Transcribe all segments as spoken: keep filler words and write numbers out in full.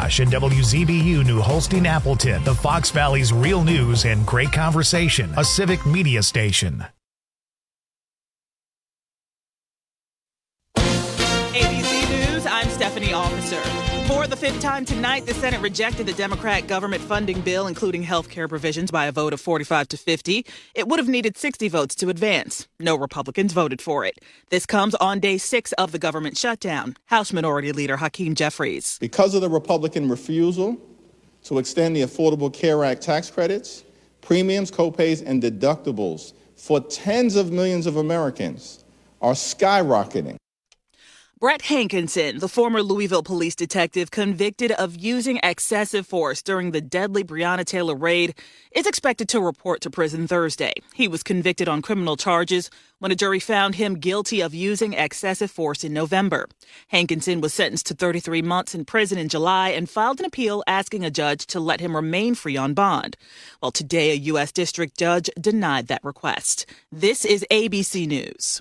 McIntosh and W Z B U New Holstein Appleton, the Fox Valley's real news and great conversation, a civic media station. A B C News, I'm Stephanie Officer. For the fifth time tonight, the Senate rejected the Democrat government funding bill, including health care provisions, by a vote of forty-five to fifty. It would have needed sixty votes to advance. No Republicans voted for it. This comes on day six of the government shutdown. House Minority Leader Hakeem Jeffries. Because of the Republican refusal to extend the Affordable Care Act tax credits, premiums, copays, and deductibles for tens of millions of Americans are skyrocketing. Brett Hankinson, the former Louisville police detective convicted of using excessive force during the deadly Breonna Taylor raid, is expected to report to prison Thursday. He was convicted on criminal charges when a jury found him guilty of using excessive force in November. Hankinson was sentenced to thirty-three months in prison in July and filed an appeal asking a judge to let him remain free on bond. Well, today a U S district judge denied that request. This is A B C News.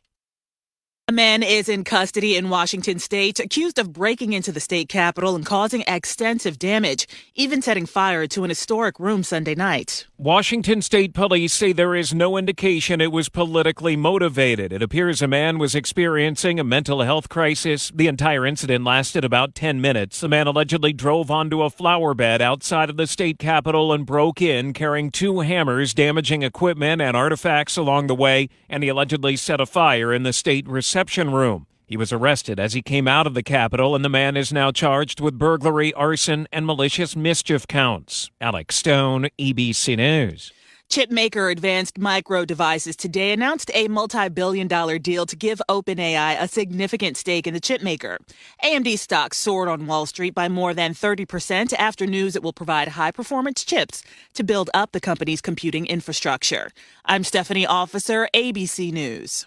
A man is in custody in Washington state, accused of breaking into the state capitol and causing extensive damage, even setting fire to an historic room Sunday night. Washington state police say there is no indication it was politically motivated. It appears a man was experiencing a mental health crisis. The entire incident lasted about ten minutes. The man allegedly drove onto a flower bed outside of the state capitol and broke in, carrying two hammers, damaging equipment and artifacts along the way, and he allegedly set a fire in the state reception room. He was arrested as he came out of the Capitol, and the man is now charged with burglary, arson, and malicious mischief counts. Alex Stone, A B C News. Chipmaker Advanced Micro Devices today announced a multi-billion dollar deal to give OpenAI a significant stake in the chipmaker. A M D stocks soared on Wall Street by more than thirty percent after news it will provide high-performance chips to build up the company's computing infrastructure. I'm Stephanie Officer, A B C News.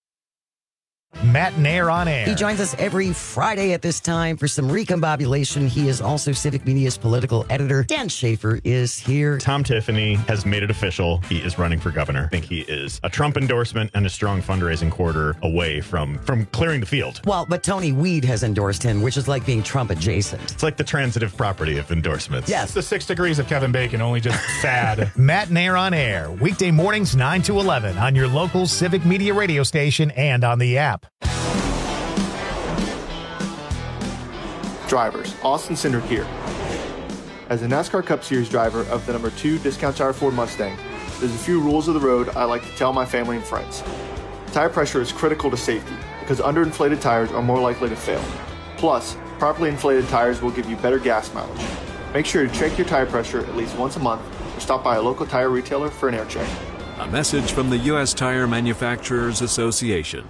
Matt Nair on air. He joins us every Friday at this time for some recombobulation. He is also Civic Media's political editor. Dan Schaefer is here. Tom Tiffany has made it official. He is running for governor. I think he is a Trump endorsement and a strong fundraising quarter away from, from clearing the field. Well, but Tony Weed has endorsed him, which is like being Trump adjacent. It's like the transitive property of endorsements. Yes. The six degrees of Kevin Bacon, only just sad. Matt Nair on air. Weekday mornings nine to eleven on your local Civic Media radio station and on the app. Drivers, Austin Cindric here. As a NASCAR Cup Series driver of the number two Discount Tire Ford Mustang, there's a few rules of the road I like to tell my family and friends. Tire pressure is critical to safety because underinflated tires are more likely to fail. Plus, properly inflated tires will give you better gas mileage. Make sure to check your tire pressure at least once a month or stop by a local tire retailer for an air check. A message from the U S Tire Manufacturers Association.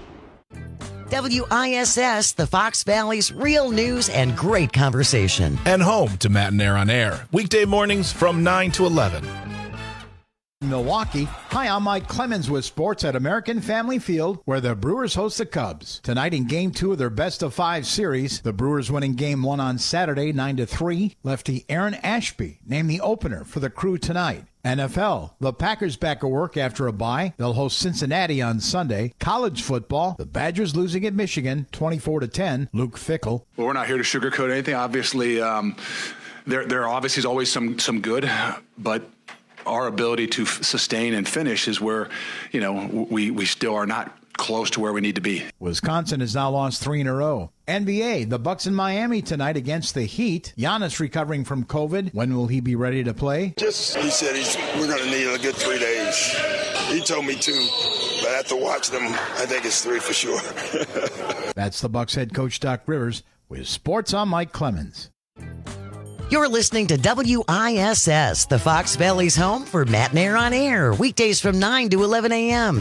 W I S S, the Fox Valley's real news and great conversation. And home to Matt and Air on Air. Weekday mornings from nine to eleven. Milwaukee. Hi, I'm Mike Clemens with sports at American Family Field, where the Brewers host the Cubs. Tonight in Game two of their best-of-five series, the Brewers winning Game one on Saturday, nine to three. Lefty Aaron Ashby named the opener for the Crew tonight. N F L. The Packers back at work after a bye. They'll host Cincinnati on Sunday. College football. The Badgers losing at Michigan, twenty-four to ten. Luke Fickell. Well, we're not here to sugarcoat anything. Obviously, um, there there obviously is always some some good, but our ability to f- sustain and finish is where, you know, we, we still are not close to where we need to be. Wisconsin has now lost three in a row. N B A, the Bucks in Miami tonight against the Heat. Giannis recovering from COVID. When will he be ready to play? Just, he said he's, we're going to need a good three days. He told me two, but after watching them, I think it's three for sure. That's the Bucks head coach Doc Rivers with Sports on Mike Clemens. You're listening to W I S S, the Fox Valley's home for Matt and Air on Air, weekdays from nine to eleven a.m.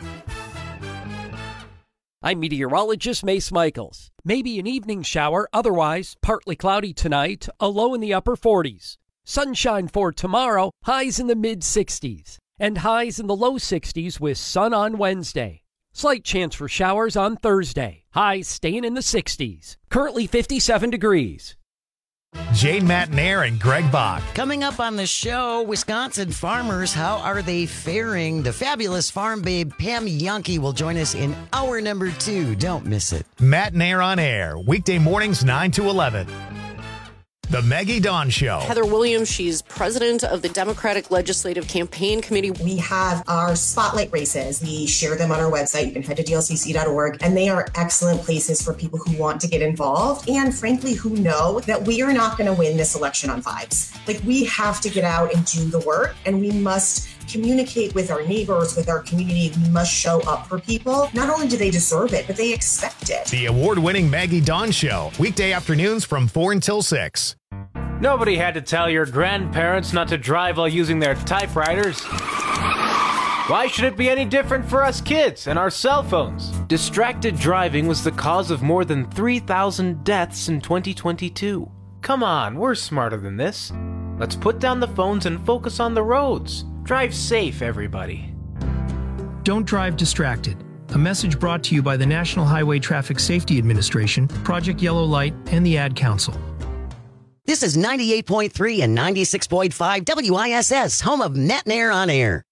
I'm meteorologist Mace Michaels. Maybe an evening shower, otherwise partly cloudy tonight, a low in the upper forties. Sunshine for tomorrow, highs in the mid-sixties, and highs in the low sixties with sun on Wednesday. Slight chance for showers on Thursday, highs staying in the sixties. Currently fifty-seven degrees. Jane Matt Nair and Greg Bach. Coming up on the show, Wisconsin farmers, how are they faring? The fabulous farm babe Pam Yonke will join us in hour number two. Don't miss it. Matt Nair on air, weekday mornings nine to eleven. The Maggie Dawn Show. Heather Williams, she's president of the Democratic Legislative Campaign Committee. We have our spotlight races. We share them on our website. You can head to D L C C dot org, and they are excellent places for people who want to get involved and, frankly, who know that we are not going to win this election on vibes. Like, we have to get out and do the work, and we must communicate with our neighbors, with our community. We must show up for people. Not only do they deserve it, but they expect it. The award-winning Maggie Dawn Show, weekday afternoons from four until six. Nobody had to tell your grandparents not to drive while using their typewriters. Why should it be any different for us kids and our cell phones? Distracted driving was the cause of more than three thousand deaths in twenty twenty-two. Come on, we're smarter than this. Let's put down the phones and focus on the roads. Drive safe, everybody. Don't drive distracted. A message brought to you by the National Highway Traffic Safety Administration, Project Yellow Light, and the Ad Council. This is ninety-eight point three and ninety-six point five W I S S, home of Matt and Air on Air.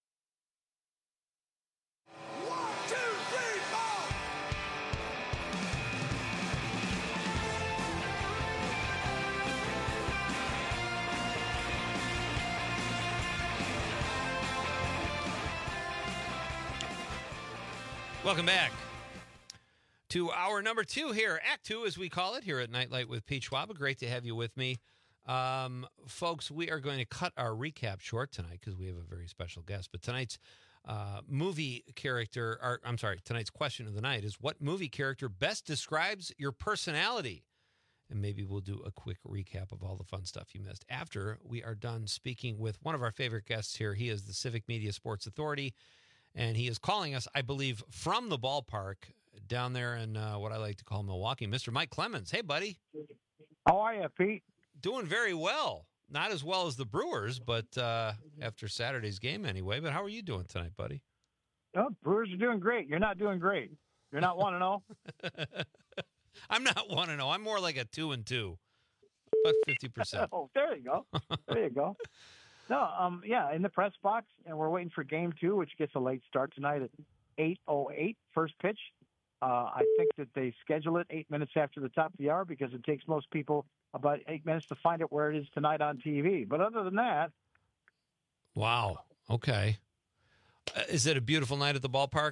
Welcome back to hour number two here, Act Two, as we call it, here at Nightlight with Pete Schwab. Great to have you with me. Um, folks, we are going to cut our recap short tonight because we have a very special guest. But tonight's uh, movie character, or I'm sorry, tonight's question of the night is, what movie character best describes your personality? And maybe we'll do a quick recap of all the fun stuff you missed after we are done speaking with one of our favorite guests here. He is the Civic Media Sports Authority. And he is calling us, I believe, from the ballpark down there in uh, what I like to call Milwaukee. Mister Mike Clemens. Hey, buddy. How are you, Pete? Doing very well. Not as well as the Brewers, but uh, after Saturday's game anyway. But how are you doing tonight, buddy? Oh, Brewers are doing great. You're not doing great. You're not one and oh. I'm not one and oh. I'm more like a two and two, about fifty percent. Oh, there you go. There you go. No, um, yeah, in the press box, and we're waiting for game two, which gets a late start tonight at eight oh eight, first pitch. Uh, I think that they schedule it eight minutes after the top of the hour because it takes most people about eight minutes to find out where it is tonight on T V. But other than that. Wow. Okay. Uh, is it a beautiful night at the ballpark?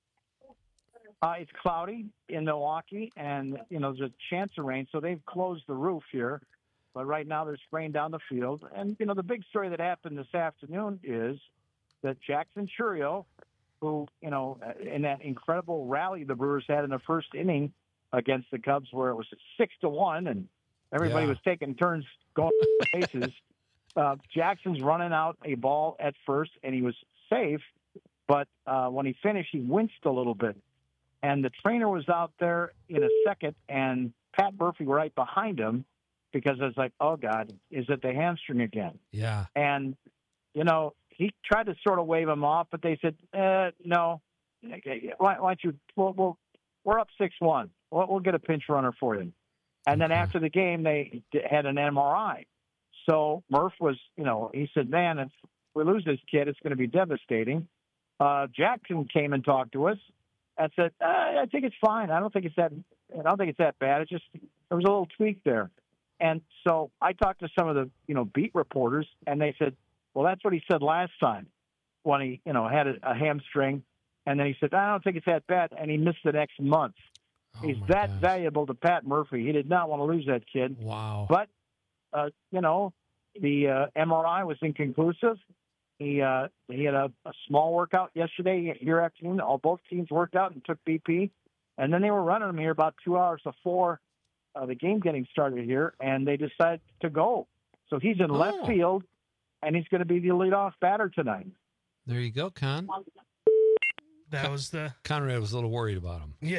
Uh, it's cloudy in Milwaukee, and, you know, there's a chance of rain, so they've closed the roof here. But right now they're spraying down the field. And, you know, the big story that happened this afternoon is that Jackson Chourio, who, you know, in that incredible rally the Brewers had in the first inning against the Cubs where it was six to one and everybody yeah. was taking turns going to the bases, uh, Jackson's running out a ball at first, and he was safe. But uh, when he finished, he winced a little bit. And the trainer was out there in a second, and Pat Murphy right behind him, because I was like, oh, God, is it the hamstring again? Yeah. And, you know, he tried to sort of wave him off, but they said, uh, no. Why, why don't you we'll, we'll, we're up six one. We'll, we'll get a pinch runner for you. And then after the game, they had an M R I. So Murph was, you know, he said, man, if we lose this kid, it's going to be devastating. Uh, Jackson came and talked to us. I said, uh, I think it's fine. I don't think it's that. I don't think it's that bad. It's just there was a little tweak there. And so I talked to some of the, you know, beat reporters, and they said, well, that's what he said last time when he, you know, had a, a hamstring. And then he said, I don't think it's that bad. And he missed the next month. Oh He's that gosh. valuable to Pat Murphy. He did not want to lose that kid. Wow. But, uh, you know, the uh, M R I was inconclusive. He uh, he had a, a small workout yesterday here afternoon. All both teams worked out and took B P. And then they were running him here about two hours before uh, the game getting started here, and they decided to go. So he's in oh. left field, and he's going to be the leadoff batter tonight. There you go, Con. That was the Conrad was a little worried about him. Yeah.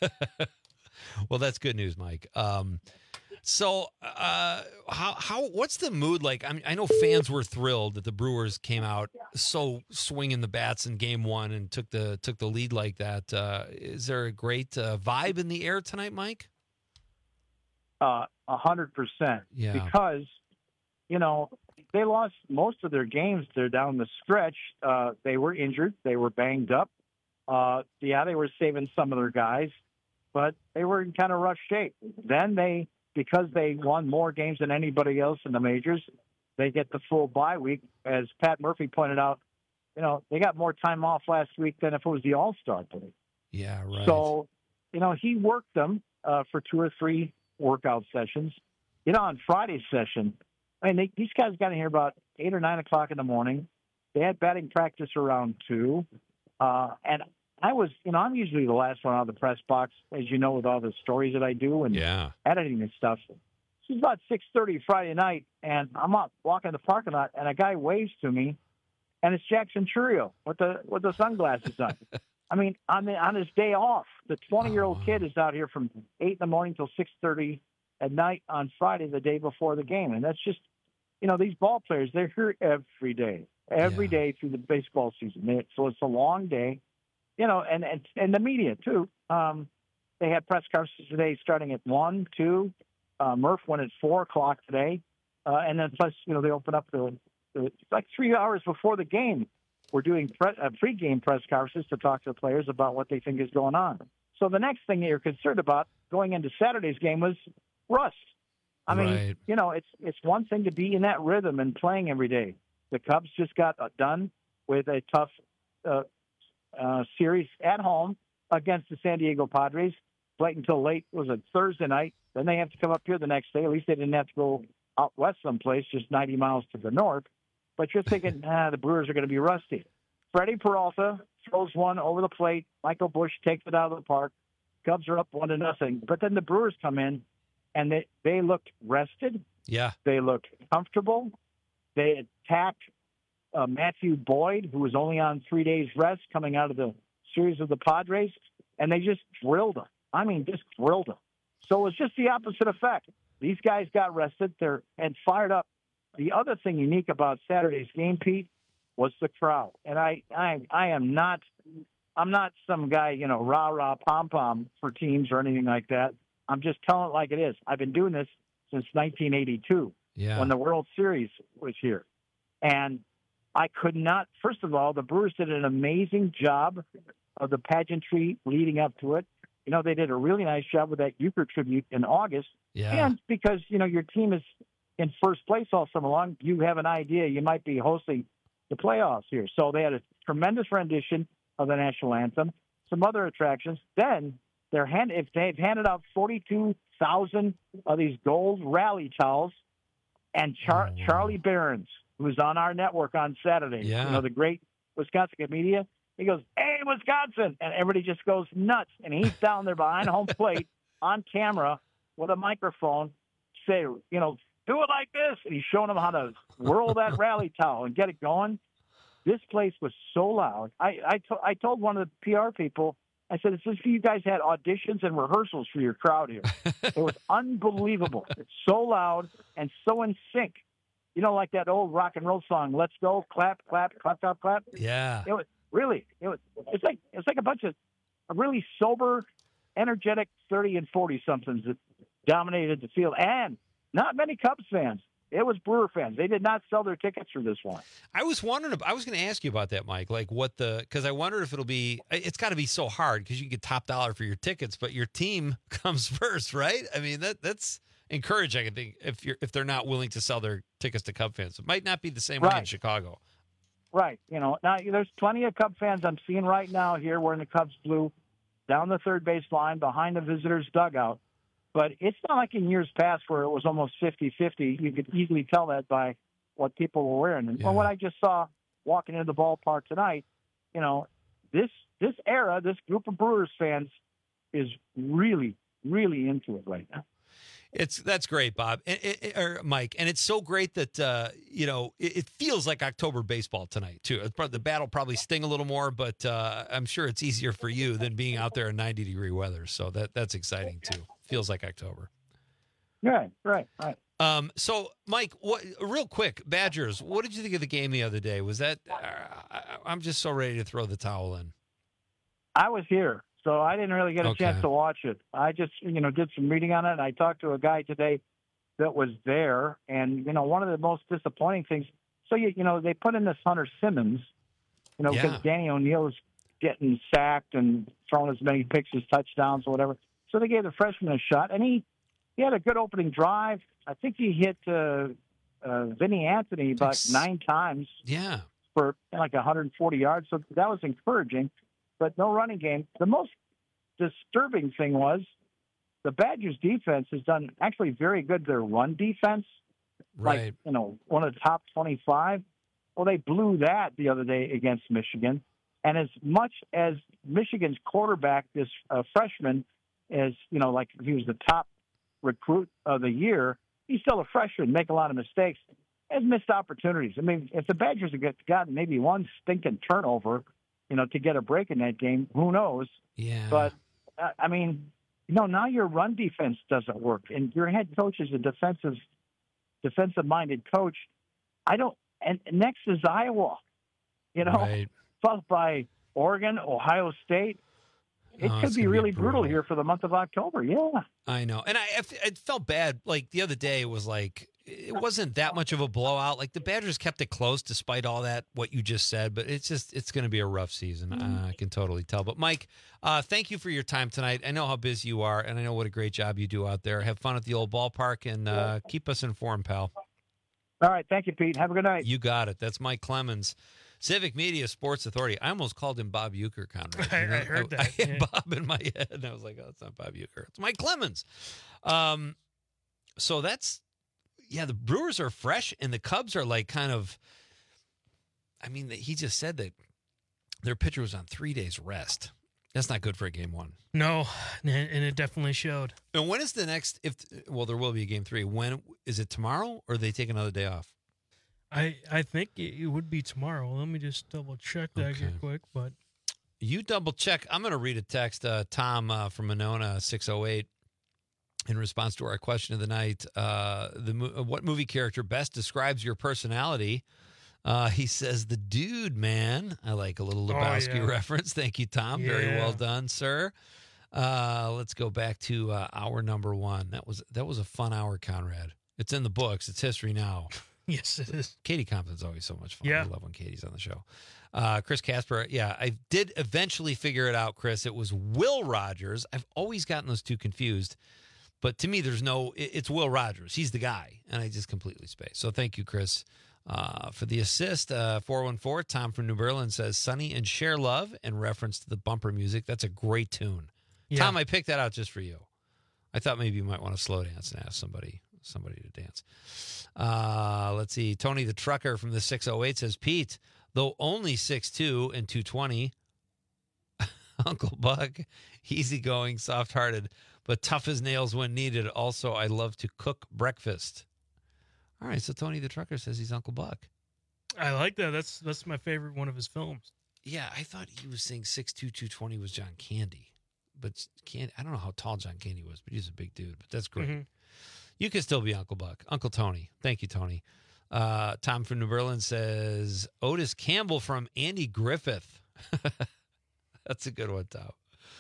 Well, that's good news, Mike. Um, so, uh, how how what's the mood like? I mean, I know fans were thrilled that the Brewers came out so swinging the bats in Game One and took the took the lead like that. Uh, is there a great uh, vibe in the air tonight, Mike? A hundred percent. Yeah. Because you know they lost most of their games. They're down the stretch. Uh, they were injured. They were banged up. Uh, yeah, they were saving some of their guys, but they were in kind of rough shape. Then they because they won more games than anybody else in the majors, they get the full bye week. As Pat Murphy pointed out, you know, they got more time off last week than if it was the All-Star break. Yeah, right. So, you know, he worked them uh, for two or three workout sessions. You know, on Friday's session, I mean, they, these guys got in here about eight or nine o'clock in the morning. They had batting practice around two. Uh, and I was, you know, I'm usually the last one out of the press box, as you know, with all the stories that I do and yeah. editing and stuff. It's about six thirty Friday night, and I'm out walking the parking lot, and a guy waves to me, and it's Jackson Churio with the with the sunglasses on. I mean, on the on his day off, the twenty-year-old kid is out here from eight in the morning till six thirty at night on Friday, the day before the game, and that's just, you know, these ball players, they're here every day, every yeah. day through the baseball season. They, so it's a long day, you know, and and, and the media too. Um, they had press conferences today starting at one, two. Uh, Murph went at four o'clock today, uh, and then plus, you know, they open up the, the like three hours before the game. We're doing pre, uh, pre-game press conferences to talk to the players about what they think is going on. So the next thing that you're concerned about going into Saturday's game was rust. I mean, right. you know, it's it's one thing to be in that rhythm and playing every day. The Cubs just got uh, done with a tough uh, uh, series at home against the San Diego Padres. Played until late. It was a Thursday night. Then they have to come up here the next day. At least they didn't have to go out west someplace, just ninety miles to the north. But you're thinking, ah, the Brewers are going to be rusty. Freddie Peralta throws one over the plate. Michael Busch takes it out of the park. Cubs are up one to nothing. But then the Brewers come in, and they, they looked rested. Yeah. They looked comfortable. They attacked uh, Matthew Boyd, who was only on three days rest coming out of the series of the Padres, and they just drilled him. I mean, just drilled him. So it was just the opposite effect. These guys got rested they're, and fired up. The other thing unique about Saturday's game, Pete, was the crowd. And I, I, I am not, I'm not some guy, you know, rah rah pom pom for teams or anything like that. I'm just telling it like it is. I've been doing this since nineteen eighty-two, yeah. when the World Series was here, and I could not. First of all, the Brewers did an amazing job of the pageantry leading up to it. You know, they did a really nice job with that Euchre tribute in August. Yeah. And because, you know, your team is in first place all summer long, you have an idea you might be hosting the playoffs here. So they had a tremendous rendition of the national anthem, some other attractions. Then they're hand, if they've handed out forty-two thousand of these gold rally towels, and Char- oh, wow. Charlie Behrens, who's on our network on Saturday, yeah. you know, the great Wisconsin media, he goes, "Hey, Wisconsin!" And everybody just goes nuts. And he's down there behind home plate on camera with a microphone, say, you know, do it like this. And he's showing them how to whirl that rally towel and get it going. This place was so loud. I, I, to, I told one of the P R people, I said, it's as if you guys had auditions and rehearsals for your crowd here. It was unbelievable. It's so loud and so in sync. You know, like that old rock and roll song, "Let's Go, Clap, Clap, Clap, Clap, Clap." Yeah. It was really, it was, it's like, it's like a bunch of really sober, energetic thirty and forty somethings that dominated the field. And not many Cubs fans. It was Brewer fans. They did not sell their tickets for this one. I was wondering, I was going to ask you about that, Mike, like what the, because I wonder if it'll be, it's got to be so hard because you get top dollar for your tickets, but your team comes first, right? I mean, that that's encouraging, I think, if you're, if they're not willing to sell their tickets to Cub fans. It might not be the same right. way in Chicago. Right. You know, now there's plenty of Cub fans I'm seeing right now here wearing the Cubs blue down the third base line behind the visitors' dugout. But it's not like in years past where it was almost fifty-fifty. You could easily tell that by what people were wearing. And yeah. well, what I just saw walking into the ballpark tonight, you know, this this era, this group of Brewers fans is really, really into it right now. It's that's great, Bob, and, it, or Mike, and it's so great that uh, you know it, it feels like October baseball tonight too. It's probably, the battle probably sting a little more, but uh, I'm sure it's easier for you than being out there in ninety degree weather. So that that's exciting too. Feels like October. Right, right, right. Um, so, Mike, what? Real quick, Badgers. What did you think of the game the other day? Was that? Uh, I, I'm just so ready to throw the towel in. I was here. So I didn't really get a Okay. chance to watch it. I just, you know, did some reading on it, and I talked to a guy today that was there. And, you know, one of the most disappointing things, so, you, you know, they put in this Hunter Simmons, you know, Yeah. because Danny O'Neill's getting sacked and throwing as many picks as touchdowns or whatever. So they gave the freshman a shot, and he he had a good opening drive. I think he hit uh, uh, Vinny Anthony about Thanks. nine times. Yeah. For like one hundred forty yards. So that was encouraging, but no running game. The most disturbing thing was the Badgers defense has done actually very good. Their run defense, Right. like, you know, one of the top twenty-five. Well, they blew that the other day against Michigan. And as much as Michigan's quarterback, this uh, freshman, is, you know, like he was the top recruit of the year, he's still a freshman, make a lot of mistakes, has missed opportunities. I mean, if the Badgers had gotten maybe one stinking turnover, you know, to get a break in that game, who knows? Yeah. But, uh, I mean, you know, now your run defense doesn't work, and your head coach is a defensive, defensive-minded coach. I don't, and next is Iowa, you know, Right. followed by Oregon, Ohio State. It Oh, could it's be gonna be really brutal. brutal. here for the month of October. Yeah. I know. And I, I f- I felt bad. Like the other day it was like, it wasn't that much of a blowout. Like the Badgers kept it close despite all that, what you just said, but it's just, it's going to be a rough season. Uh, I can totally tell. But Mike, uh, thank you for your time tonight. I know how busy you are, and I know what a great job you do out there. Have fun at the old ballpark, and uh, keep us informed, pal. All right. Thank you, Pete. Have a good night. You got it. That's Mike Clemens, Civic Media Sports Authority. I almost called him Bob Euchre, Conrad. I, You know, I heard that. I had yeah. Bob in my head, and I was like, oh, it's not Bob Euchre. It's Mike Clemens. Um, so that's, yeah, the Brewers are fresh, and the Cubs are like kind of, I mean, he just said that their pitcher was on three days rest. That's not good for a game one. No, and and it definitely showed. And when is the next, if, well, there will be a game three. When, is it tomorrow, or they take another day off? I I think it, it would be tomorrow. Let me just double check that Okay. here quick. But You double check. I'm going to read a text, uh, Tom uh, from Monona, six oh eight, in response to our question of the night. Uh, the mo- What movie character best describes your personality? Uh, he says, the dude, man. I like a little Oh, Lebowski yeah. reference. Thank you, Tom. Very Yeah. well done, sir. Uh, let's go back to uh, hour number one. That was that was a fun hour, Conrad. It's in the books. It's history now. yes, it is. Katie Compton's always so much fun. Yeah. I love when Katie's on the show. Uh, Chris Casper, yeah, I did eventually figure it out, Chris. It was Will Rogers. I've always gotten those two confused. But to me, there's no, it- it's Will Rogers. He's the guy. And I just completely spaced. So thank you, Chris, uh, for the assist. Uh, four one four, Tom from New Berlin says, Sonny and Share Love, in reference to the bumper music. That's a great tune. Yeah. Tom, I picked that out just for you. I thought maybe you might want to slow dance and ask somebody somebody to dance. Uh, let's see. Tony the Trucker from the six oh eight says, Pete, though only six two and two twenty, Uncle Buck, easygoing, soft-hearted, but tough as nails when needed. Also, I love to cook breakfast. All right, so Tony the Trucker says he's Uncle Buck. I like that. That's that's my favorite one of his films. Yeah, I thought he was saying six two, two twenty was John Candy. But Candy, I don't know how tall John Candy was, but he's a big dude. But that's great. Mhm. You can still be Uncle Buck. Uncle Tony. Thank you, Tony. Uh, Tom from New Berlin says, Otis Campbell from Andy Griffith. That's a good one, Tom.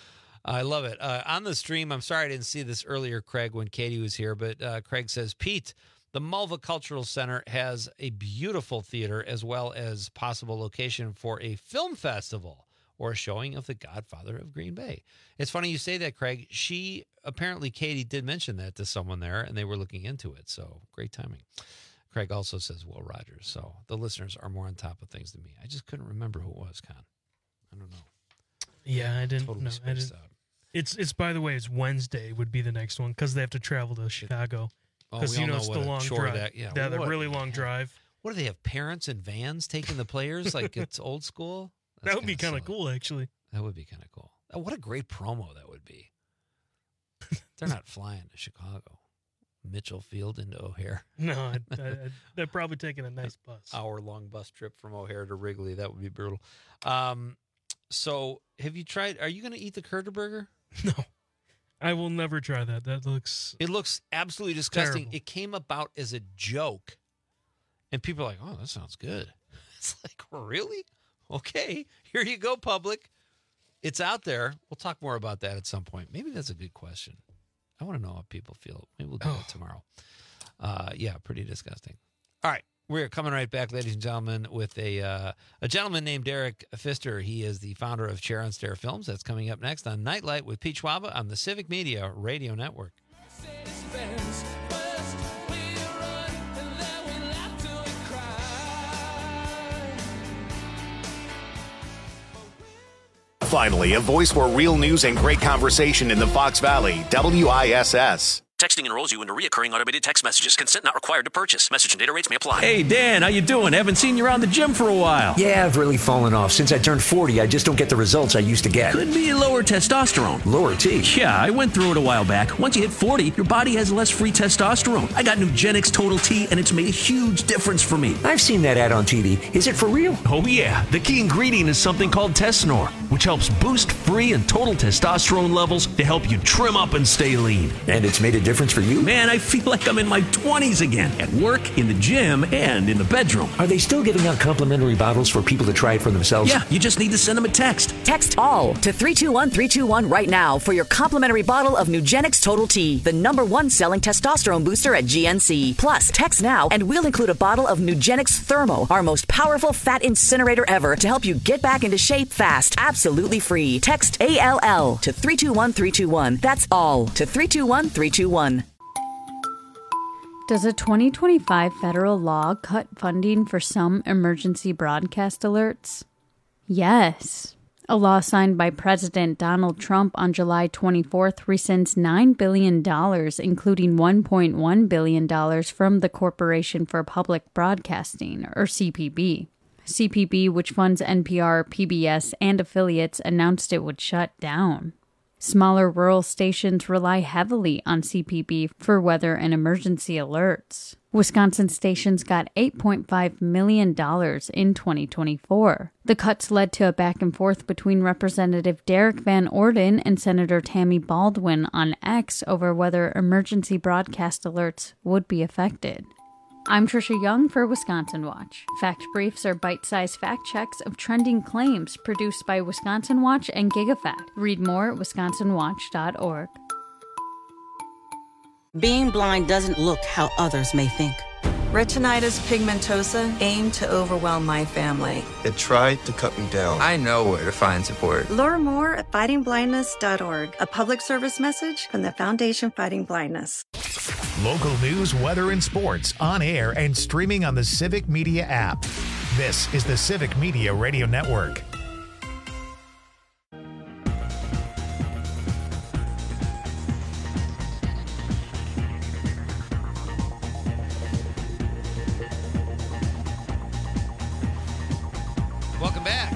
I love it. Uh, on the stream, I'm sorry I didn't see this earlier, Craig, when Katie was here, but uh, Craig says, Pete, the Mulva Cultural Center has a beautiful theater as well as possible location for a film festival or a showing of The Godfather of Green Bay. It's funny you say that, Craig. She, apparently Katie did mention that to someone there, and they were looking into it, so great timing. Craig also says Will Rogers, so the listeners are more on top of things than me. I just couldn't remember who it was, Con. I don't know. Yeah, I didn't Totally know. I spaced didn't. out. It's it's by the way, it's Wednesday would be the next one because they have to travel to Chicago. Oh, Because we you all know know it's what the a long chore drive. that- yeah, the what- really long drive. What do they have, parents in vans taking the players like it's old school? That's that would be kinda kind of silly. cool, actually. That would be kind of cool. Oh, what a great promo that would be. They're not flying to Chicago. Mitchell Field into O'Hare. No, I, I, I, they're probably taking a nice bus. Hour-long bus trip from O'Hare to Wrigley. That would be brutal. Um, so have you tried, are you going to eat the Kurter burger? No, I will never try that. That looks. It looks absolutely disgusting. Terrible. It came about as a joke. And people are like, oh, that sounds good. It's like, really? Okay, here you go, public. It's out there. We'll talk more about that at some point. Maybe that's a good question. I want to know how people feel. Maybe we'll do that tomorrow. Uh, yeah, pretty disgusting. All right, we're coming right back, ladies and gentlemen, with a uh, a gentleman named Derek Pfister. He is the founder of Chair on Stair Films. That's coming up next on Nightlight with Pete Schwaba on the Civic Media Radio Network. fence. First we run and then we laugh till we cry. Finally, a voice for real news and great conversation in the Fox Valley, W I S S. Texting enrolls you into recurring automated text messages. Consent not required to purchase. Message and data rates may apply. Hey, Dan, how you doing? Haven't seen you around the gym for a while. Yeah, I've really fallen off. Since I turned forty, I just don't get the results I used to get. Could be lower testosterone. Lower T? Yeah, I went through it a while back. Once you hit forty, your body has less free testosterone. I got Nugenix Total T, and it's made a huge difference for me. I've seen that ad on T V. Is it for real? Oh, yeah. The key ingredient is something called Tesnor, which helps boost free and total testosterone levels to help you trim up and stay lean. And it's made a difference for you? Man, I feel like I'm in my twenties again, at work, in the gym, and in the bedroom. Are they still giving out complimentary bottles for people to try it for themselves? Yeah, you just need to send them a text. Text ALL to three two one three two one right now for your complimentary bottle of Nugenix Total T, the number one selling testosterone booster at G N C. Plus, text now and we'll include a bottle of Nugenix Thermo, our most powerful fat incinerator ever, to help you get back into shape fast, absolutely free. Text A L L to three two one three two one. That's ALL to three two one three two one. Does a twenty twenty-five federal law cut funding for some emergency broadcast alerts? Yes. A law signed by President Donald Trump on July twenty-fourth rescinds nine billion dollars, including one point one billion dollars from the Corporation for Public Broadcasting, or C P B. C P B, which funds N P R, P B S, and affiliates, announced it would shut down. Smaller rural stations rely heavily on C P B for weather and emergency alerts. Wisconsin stations got eight point five million dollars in twenty twenty-four. The cuts led to a back and forth between Representative Derek Van Orden and Senator Tammy Baldwin on X over whether emergency broadcast alerts would be affected. I'm Trisha Young for Wisconsin Watch. Fact Briefs are bite-sized fact checks of trending claims produced by Wisconsin Watch and GigaFact. Read more at wisconsin watch dot org. Being blind doesn't look how others may think. Retinitis pigmentosa aimed to overwhelm my family. It tried to cut me down. I know where to find support. Learn more at fighting blindness dot org, a public service message from the Foundation Fighting Blindness. Local news, weather, and sports on air and streaming on the Civic Media app. This is the Civic Media Radio Network. Welcome back.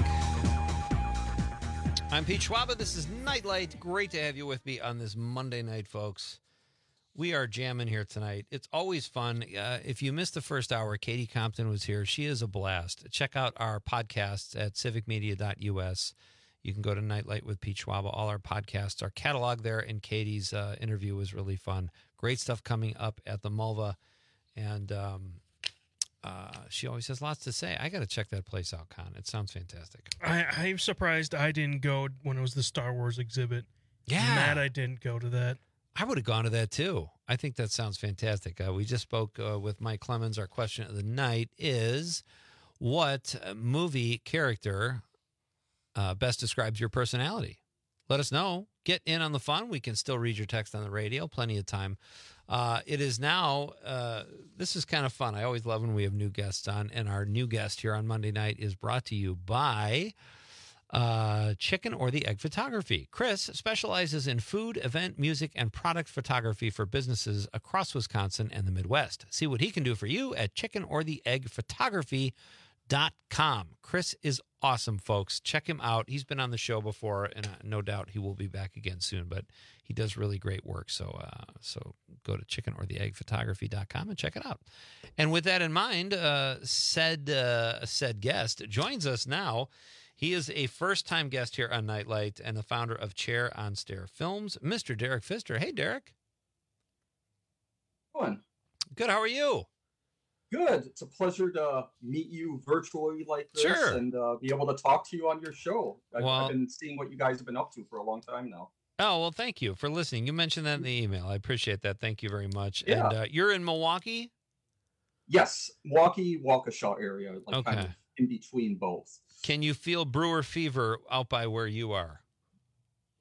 I'm Pete Schwaba. This is Nightlight. Great to have you with me on this Monday night, folks. We are jamming here tonight. It's always fun. Uh, if you missed the first hour, Katie Compton was here. She is a blast. Check out our podcasts at civic media dot U S. You can go to Nightlight with Pete Schwaba. All our podcasts are cataloged there, and Katie's uh, interview was really fun. Great stuff coming up at the Mulva, and um, uh, she always has lots to say. I got to check that place out, Con. It sounds fantastic. I, I'm surprised I didn't go when it was the Star Wars exhibit. Yeah. Mad I didn't go to that. I would have gone to that, too. I think that sounds fantastic. Uh, we just spoke uh, with Mike Clemens. Our question of the night is, what movie character uh, best describes your personality? Let us know. Get in on the fun. We can still read your text on the radio. Plenty of time. Uh, it is now, uh, this is kind of fun. I always love when we have new guests on, and our new guest here on Monday night is brought to you by Uh, Chicken or the Egg Photography. Chris specializes in food, event, music, and product photography for businesses across Wisconsin and the Midwest. See what he can do for you at chicken or the egg photography dot com. Chris is awesome, folks. Check him out. He's been on the show before, and uh, no doubt he will be back again soon, but he does really great work. So uh, so go to chicken or the egg photography dot com and check it out. And with that in mind, uh, said, uh, said guest joins us now. He is a first-time guest here on Nightlight and the founder of Chair on Stair Films, Mister Derek Pfister. Hey, Derek. Good. Good. How are you? Good. It's a pleasure to meet you virtually like this Sure. and uh, be able to talk to you on your show. I've, Well- I've been seeing what you guys have been up to for a long time now. Oh, well, thank you for listening. You mentioned that in the email. I appreciate that. Thank you very much. Yeah. And uh, you're in Milwaukee? Yes, Milwaukee, Waukesha area, like kind Okay. of in between both. Can you feel brewer fever out by where you are? Oh yeah,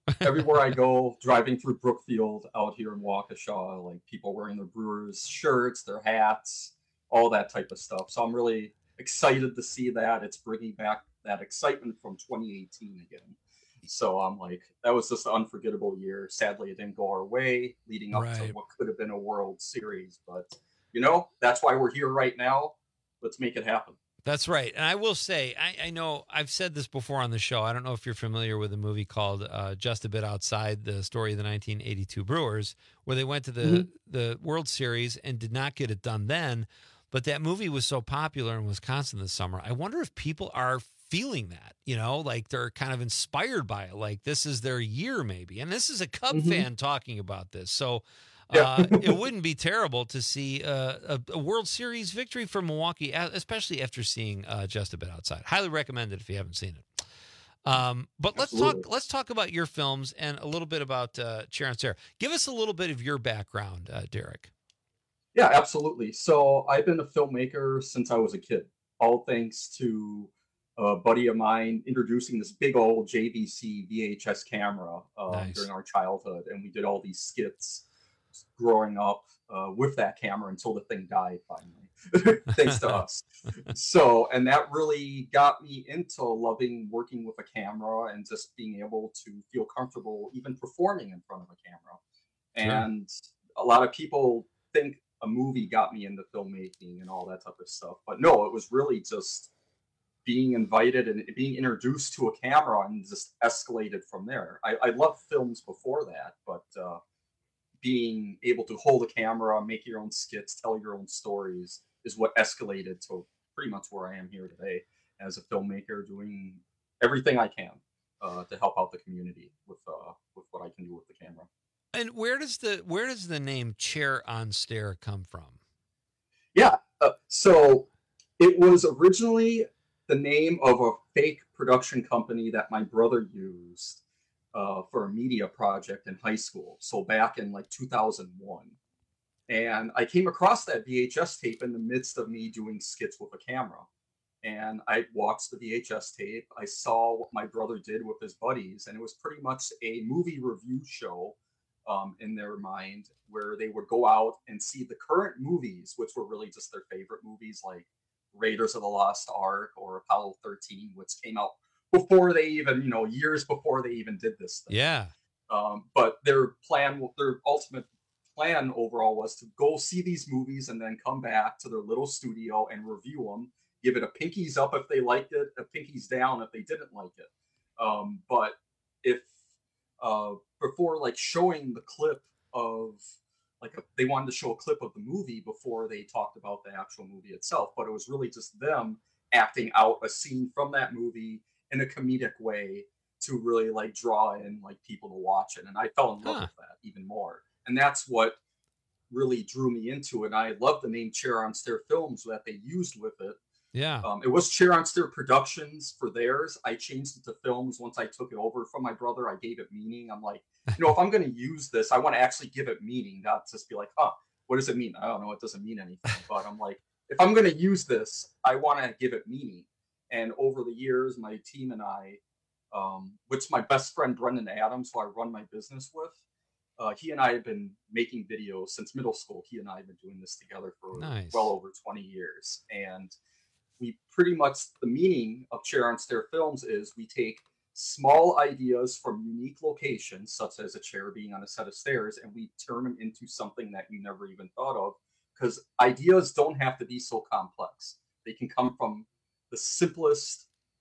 everywhere I go, driving through Brookfield out here in Waukesha, like people wearing their Brewers shirts, their hats, all that type of stuff. So I'm really excited to see that. It's bringing back that excitement from twenty eighteen again. So I'm like, that was just an unforgettable year. Sadly, it didn't go our way, leading up to Right. what could have been a World Series. But, you know, that's why we're here right now. Let's make it happen. That's right. And I will say, I, I know I've said this before on the show. I don't know if you're familiar with a movie called uh, Just a Bit Outside, the story of the nineteen eighty-two Brewers, where they went to the, Mhm. the World Series and did not get it done then. But that movie was so popular in Wisconsin this summer. I wonder if people are feeling that, you know, like they're kind of inspired by it. Like this is their year maybe. And this is a Cub Mhm. fan talking about this. So Yeah. uh, it wouldn't be terrible to see uh, a, a World Series victory for Milwaukee, a- especially after seeing uh, Just a Bit Outside. Highly recommend it if you haven't seen it. Um, but let's Absolutely. talk. Let's talk about your films and a little bit about uh, Chair and Sarah. Give us a little bit of your background, uh, Derek. Yeah, absolutely. So I've been a filmmaker since I was a kid, all thanks to a buddy of mine introducing this big old J V C V H S camera uh, Nice. during our childhood. And we did all these skits growing up uh, with that camera until the thing died finally, thanks to us. So, and that really got me into loving working with a camera and just being able to feel comfortable even performing in front of a camera. Sure. And a lot of people think a movie got me into filmmaking and all that type of stuff. But no, it was really just being invited and being introduced to a camera and just escalated from there. I, I loved films before that, but uh, being able to hold a camera, make your own skits, tell your own stories is what escalated to pretty much where I am here today as a filmmaker, doing everything I can uh, to help out the community with uh, with what I can do with the camera. And where does the where does the name Chair on Stair come from? Yeah, uh, so it was originally the name of a fake production company that my brother used uh, for a media project in high school. So back in like two thousand one. And I came across that V H S tape in the midst of me doing skits with a camera. And I watched the V H S tape. I saw what my brother did with his buddies, and it was pretty much a movie review show um, in their mind, where they would go out and see the current movies, which were really just their favorite movies, like Raiders of the Lost Ark or Apollo thirteen, which came out before they even, you know, years before they even did this thing. Yeah. Um, but their plan, their ultimate plan overall was to go see these movies and then come back to their little studio and review them, give it a pinkies up if they liked it, a pinkies down if they didn't like it. Um, but if uh, before like showing the clip of like a, they wanted to show a clip of the movie before they talked about the actual movie itself, but it was really just them acting out a scene from that movie in a comedic way to really like draw in like people to watch it. And I fell in love Huh. with that even more. And that's what really drew me into it. And I love the name Chair on Stair Films that they used with it. Yeah. Um, it was Chair on Stair Productions for theirs. I changed it to Films once I took it over from my brother. I gave it meaning. I'm like, you know, if I'm going to use this, I want to actually give it meaning, not just be like, huh, what does it mean? I don't know. It doesn't mean anything. But I'm like, if I'm going to use this, I want to give it meaning. And over the years, my team and I, um, which my best friend, Brendan Adams, who I run my business with, uh, he and I have been making videos since middle school. He and I have been doing this together for Nice. well over twenty years. And we pretty much, the meaning of Chair on Stair Films is we take small ideas from unique locations, such as a chair being on a set of stairs, and we turn them into something that you never even thought of. Because ideas don't have to be so complex. They can come from the simplest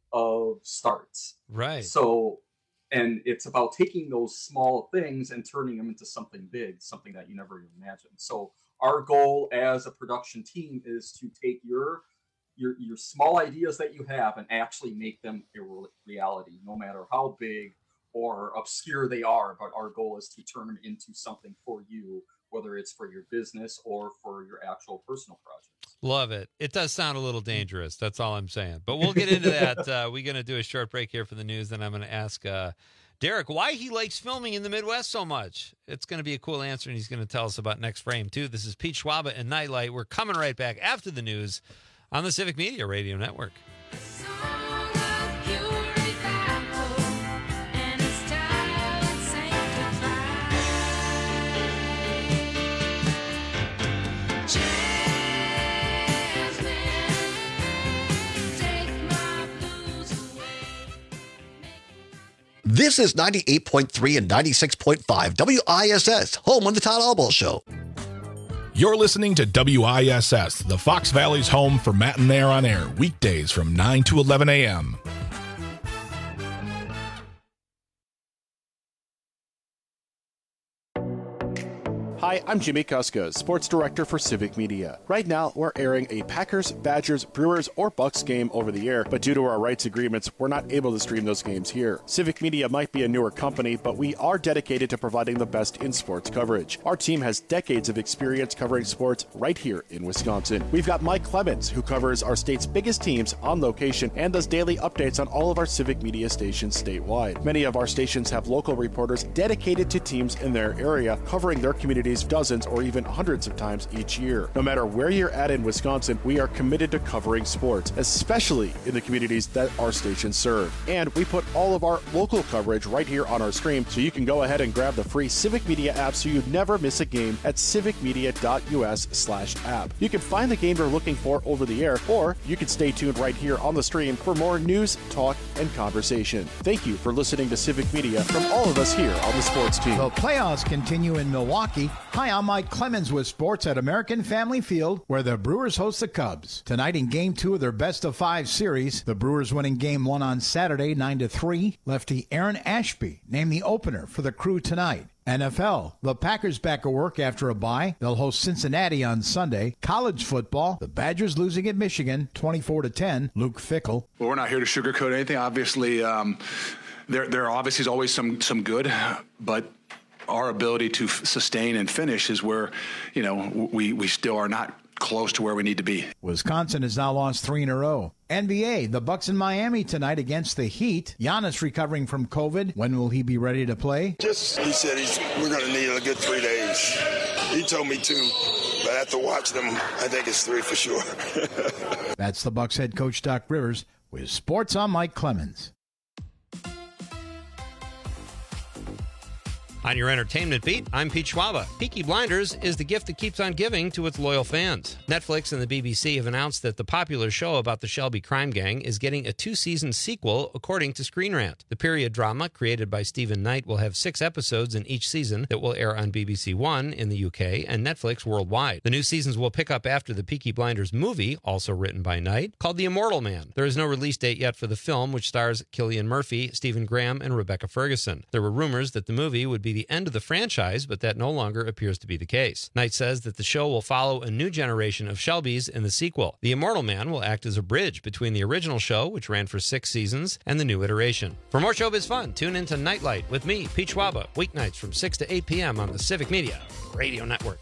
of starts. Right. So, and it's about taking those small things and turning them into something big, something that you never even imagined. So our goal as a production team is to take your your your small ideas that you have and actually make them a re- reality, no matter how big or obscure they are. But our goal is to turn them into something for you, whether it's for your business or for your actual personal projects. Love it. It does sound a little dangerous. That's all I'm saying. But we'll get into that. Uh, we're going to do a short break here for the news. Then I'm going to ask uh, Derek why he likes filming in the Midwest so much. It's going to be a cool answer, and he's going to tell us about Next Frame, too. This is Pete Schwaba and Nightlight. We're coming right back after the news on the Civic Media Radio Network. Song of pure revival, and it's time This is ninety-eight point three and ninety-six point five W I S S, home of the Todd Albaugh Show. You're listening to W I S S, the Fox Valley's home for Matt and Mayor on Air, weekdays from nine to eleven a.m. Hi, I'm Jimmy Kuska, Sports Director for Civic Media. Right now, we're airing a Packers, Badgers, Brewers, or Bucks game over the air, but due to our rights agreements, we're not able to stream those games here. Civic Media might be a newer company, but we are dedicated to providing the best in sports coverage. Our team has decades of experience covering sports right here in Wisconsin. We've got Mike Clemens, who covers our state's biggest teams on location and does daily updates on all of our Civic Media stations statewide. Many of our stations have local reporters dedicated to teams in their area, covering their communities dozens or even hundreds of times each year. No matter where you're at in Wisconsin, we are committed to covering sports, especially in the communities that our stations serve. And we put all of our local coverage right here on our stream, so you can go ahead and grab the free Civic Media app so you never miss a game at civicmedia.us slash app. You can find the game you're looking for over the air, or you can stay tuned right here on the stream for more news, talk, and conversation. Thank you for listening to Civic Media from all of us here on the sports team. The playoffs continue in Milwaukee. Hi, I'm Mike Clemens with sports at American Family Field, where the Brewers host the Cubs. Tonight in Game two of their best-of-five series, the Brewers winning Game one on Saturday, nine to three. Lefty Aaron Ashby named the opener for the Crew tonight. N F L, the Packers back at work after a bye. They'll host Cincinnati on Sunday. College football, the Badgers losing at Michigan, twenty-four to ten. Luke Fickell. Well, we're not here to sugarcoat anything. Obviously, um, there there obviously is always some some good, but our ability to f- sustain and finish is where, you know, we, we still are not close to where we need to be. Wisconsin has now lost three in a row. N B A, the Bucks in Miami tonight against the Heat. Giannis recovering from COVID. When will he be ready to play? Just, he said he's, we're going to need a good three days. He told me two, but after watching them, I think it's three for sure. That's the Bucks head coach Doc Rivers with Sports on Mike Clemens. On your entertainment beat, I'm Pete Schwaba. Peaky Blinders is the gift that keeps on giving to its loyal fans. Netflix and the B B C have announced that the popular show about the Shelby crime gang is getting a two-season sequel, according to Screen Rant. The period drama, created by Stephen Knight, will have six episodes in each season that will air on B B C One in the U K and Netflix worldwide. The new seasons will pick up after the Peaky Blinders movie, also written by Knight, called The Immortal Man. There is no release date yet for the film, which stars Cillian Murphy, Stephen Graham, and Rebecca Ferguson. There were rumors that the movie would be the end of the franchise, but that no longer appears to be the case. Knight says that the show will follow a new generation of Shelbys in the sequel. The Immortal Man will act as a bridge between the original show, which ran for six seasons, and the new iteration. For more showbiz fun, tune into Nightlight with me, Pete Schwaba, weeknights from six to eight p.m. on the Civic Media Radio Network.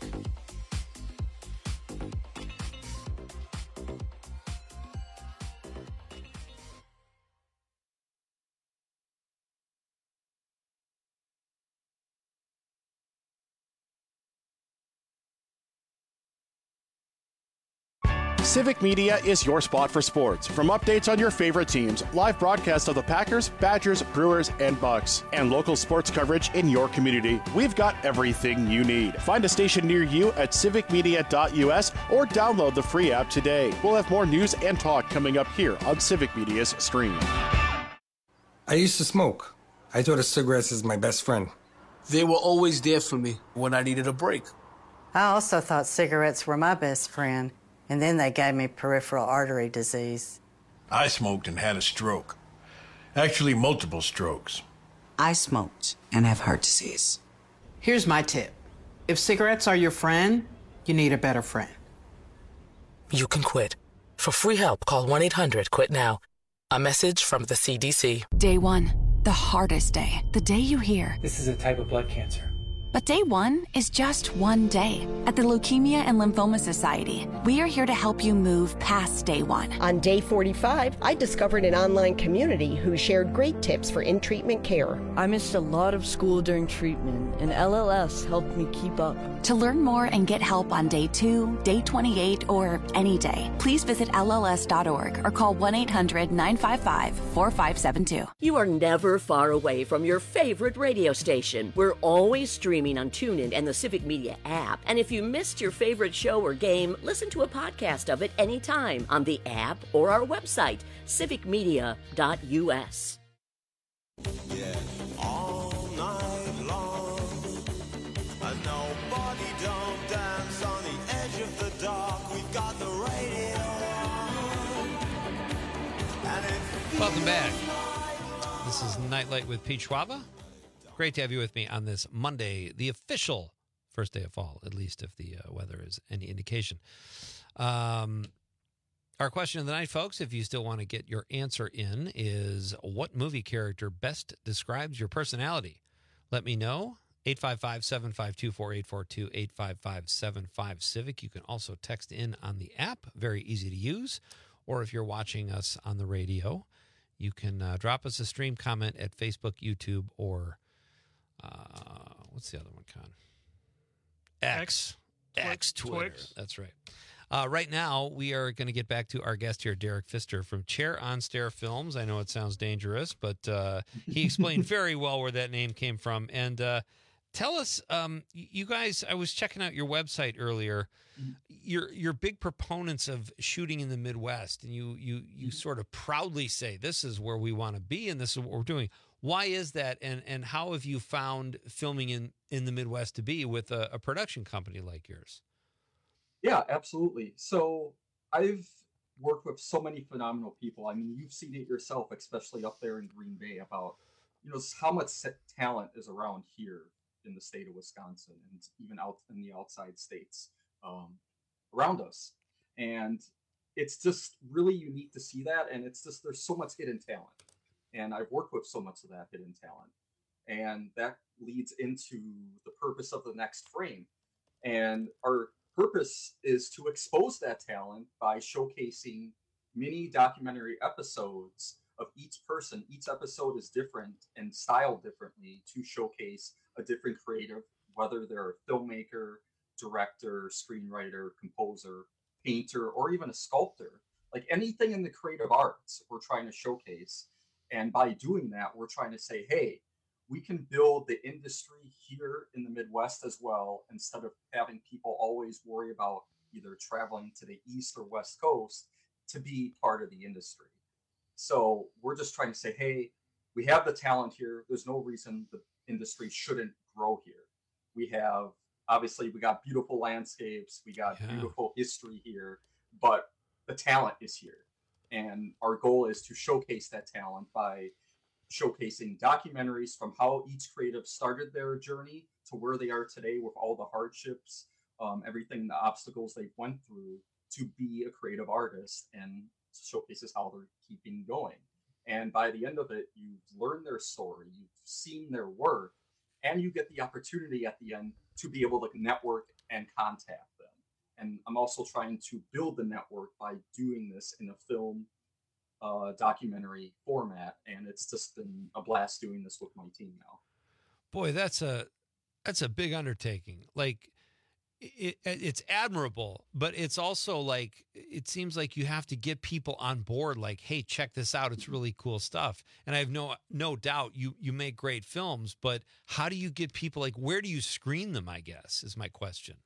Civic Media is your spot for sports. From updates on your favorite teams, live broadcasts of the Packers, Badgers, Brewers, and Bucks, and local sports coverage in your community, we've got everything you need. Find a station near you at civic media dot u s or download the free app today. We'll have more news and talk coming up here on Civic Media's stream. I used to smoke. I thought of cigarettes as my best friend. They were always there for me when I needed a break. I also thought cigarettes were my best friend. And then they gave me peripheral artery disease. I smoked and had a stroke. Actually, multiple strokes. I smoked and have heart disease. Here's my tip. If cigarettes are your friend, you need a better friend. You can quit. For free help, call one eight hundred quit now. A message from the C D C. Day one, the hardest day. The day you hear, this is a type of blood cancer. But day one is just one day. At the Leukemia and Lymphoma Society, we are here to help you move past day one. On day forty-five, I discovered an online community who shared great tips for in-treatment care. I missed a lot of school during treatment, and L L S helped me keep up. To learn more and get help on day two, day twenty-eight, or any day, please visit L L S dot org or call one eight hundred nine five five four five seven two. You are never far away from your favorite radio station. We're always streaming on TuneIn and the Civic Media app. And if you missed your favorite show or game, listen to a podcast of it anytime on the app or our website, civic media dot u s. Yeah, all night long. And nobody don't dance on the edge of the dark. We've got the radio on. And it Welcome back. This is Nightlight with Pete Schwaba. Great to have you with me on this Monday, the official first day of fall, at least if the uh, weather is any indication. Um, our question of the night, folks, if you still want to get your answer in, is what movie character best describes your personality? Let me know. eight five five, seven five two, four eight four two, eight five five, seven five Civic. You can also text in on the app. Very easy to use. Or if you're watching us on the radio, you can uh, drop us a stream comment at Facebook, YouTube, or uh, what's the other one, Con? X. X, X Twitter. Twix. That's right. Uh, right now, we are going to get back to our guest here, Derek Pfister from Chair on Stair Films. I know it sounds dangerous, but uh, he explained very well where that name came from. And uh, tell us, um, you guys, I was checking out your website earlier. You're you're big proponents of shooting in the Midwest, and you you you sort of proudly say this is where we want to be, and this is what we're doing. Why is that, and and how have you found filming in, in the Midwest to be with a, a production company like yours? Yeah, absolutely. So I've worked with so many phenomenal people. I mean, you've seen it yourself, especially up there in Green Bay, about you know how much talent is around here in the state of Wisconsin, and even out in the outside states um, around us. And it's just really unique to see that. And it's just, there's so much hidden talent. And I've worked with so much of that hidden talent. And that leads into the purpose of the next frame. And our purpose is to expose that talent by showcasing mini documentary episodes of each person. Each episode is different and styled differently to showcase a different creative, whether they're a filmmaker, director, screenwriter, composer, painter, or even a sculptor. Like anything in the creative arts, we're trying to showcase. And by doing that, we're trying to say, hey, we can build the industry here in the Midwest as well, instead of having people always worry about either traveling to the East or West Coast to be part of the industry. So we're just trying to say, hey, we have the talent here. There's no reason the industry shouldn't grow here. We have, obviously, we got beautiful landscapes. We got yeah. beautiful history here, but the talent is here. And our goal is to showcase that talent by showcasing documentaries from how each creative started their journey to where they are today with all the hardships, um, everything, the obstacles they went through to be a creative artist, and showcases how they're keeping going. And by the end of it, you've learned their story, you've seen their work, and you get the opportunity at the end to be able to network and contact them. And I'm also trying to build the network by doing this in a film uh, documentary format. And it's just been a blast doing this with my team now. Boy, that's a, that's a big undertaking. Like it, it's admirable, but it's also like, it seems like you have to get people on board. Like, hey, check this out. It's really cool stuff. And I have no, no doubt you, you make great films, but how do you get people, like, where do you screen them, I guess, is my question.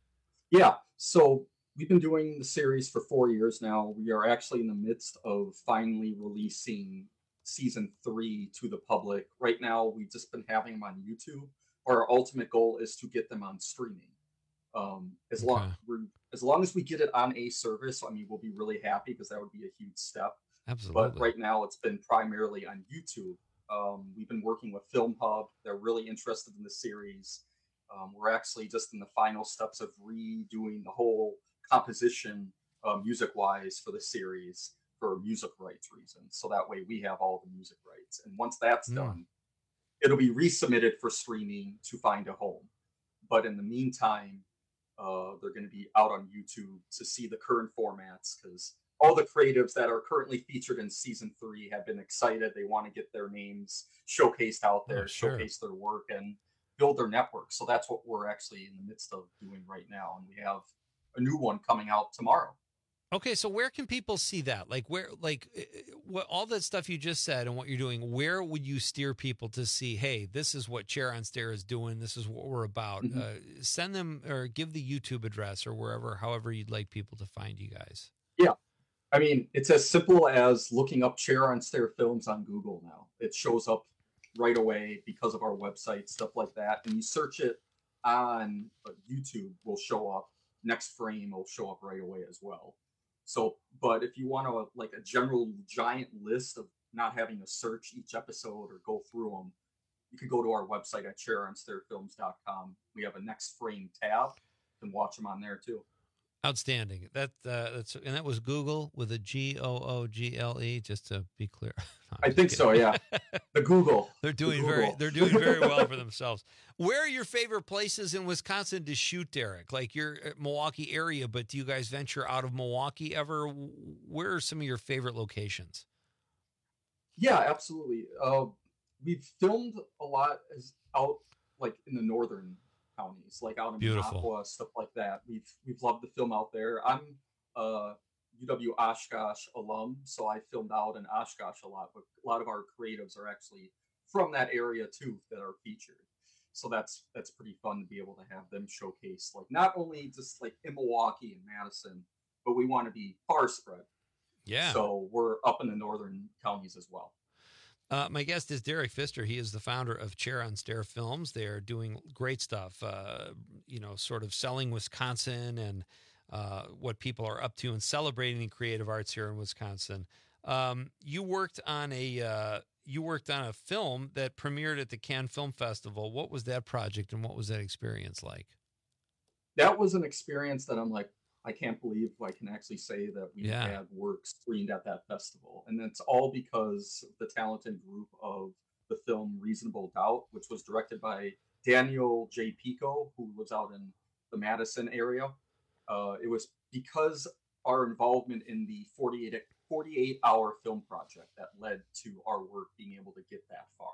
Yeah. So we've been doing the series for four years now. We are actually in the midst of finally releasing season three to the public. Right now, we've just been having them on YouTube. Our ultimate goal is to get them on streaming. Um, as okay. long we're, as long as we get it on a service, I mean, we'll be really happy, because that would be a huge step. Absolutely. But right now, it's been primarily on YouTube. Um, we've been working with Film Hub. They're really interested in the series. Um, we're actually just in the final steps of redoing the whole composition, uh, music-wise, for the series for music rights reasons. So that way we have all the music rights. And once that's mm. done, it'll be resubmitted for streaming to find a home. But in the meantime, uh, they're going to be out on YouTube to see the current formats, because all the creatives that are currently featured in season three have been excited. They want to get their names showcased out there, oh, sure. showcase their work, and build their network. So that's what we're actually in the midst of doing right now. And we have a new one coming out tomorrow. Okay. So where can people see that? Like where, like what, all that stuff you just said and what you're doing, where would you steer people to see, hey, this is what Chair on Stair is doing. This is what we're about. Mm-hmm. Uh, send them or give the YouTube address or wherever, however you'd like people to find you guys. Yeah. I mean, it's as simple as looking up Chair on Stair Films on Google now. It shows up right away because of our website, stuff like that. And you search it on uh, YouTube, will show up. Next Frame will show up right away as well. So, but if you want to like a general giant list of not having to search each episode or go through them, you could go to our website at chair on stair films dot com. We have a Next Frame tab. You can watch them on there too. Outstanding. That uh, that's and that was Google with a G O O G L E. Just to be clear, no, I think so. Yeah, the Google. They're doing the very. Google. They're doing very well for themselves. Where are your favorite places in Wisconsin to shoot, Derek? Like you're at Milwaukee area, but do you guys venture out of Milwaukee ever? Where are some of your favorite locations? Yeah, absolutely. Uh, we've filmed a lot as out like in the northern counties, like out in Beautiful. Minocqua, stuff like that. We've we've loved to film out there. I'm a U W Oshkosh alum, so I filmed out in Oshkosh a lot. But a lot of our creatives are actually from that area too that are featured. So that's that's pretty fun to be able to have them showcase, like not only just like in Milwaukee and Madison, but we want to be far spread. Yeah. So we're up in the northern counties as well. Uh, my guest is Derek Pfister. He is the founder of Chair on Stair Films. They are doing great stuff, uh, you know, sort of selling Wisconsin and uh, what people are up to and celebrating the creative arts here in Wisconsin. Um, you worked on a uh, you worked on a film that premiered at the Cannes Film Festival. What was that project and what was that experience like? That was an experience that I'm like, I can't believe I can actually say that we Yeah. had work screened at that festival. And that's all because of the talented group of the film Reasonable Doubt, which was directed by Daniel J. Pico, who lives out in the Madison area. Uh, it was because our involvement in the forty-eight, forty-eight hour film project that led to our work being able to get that far.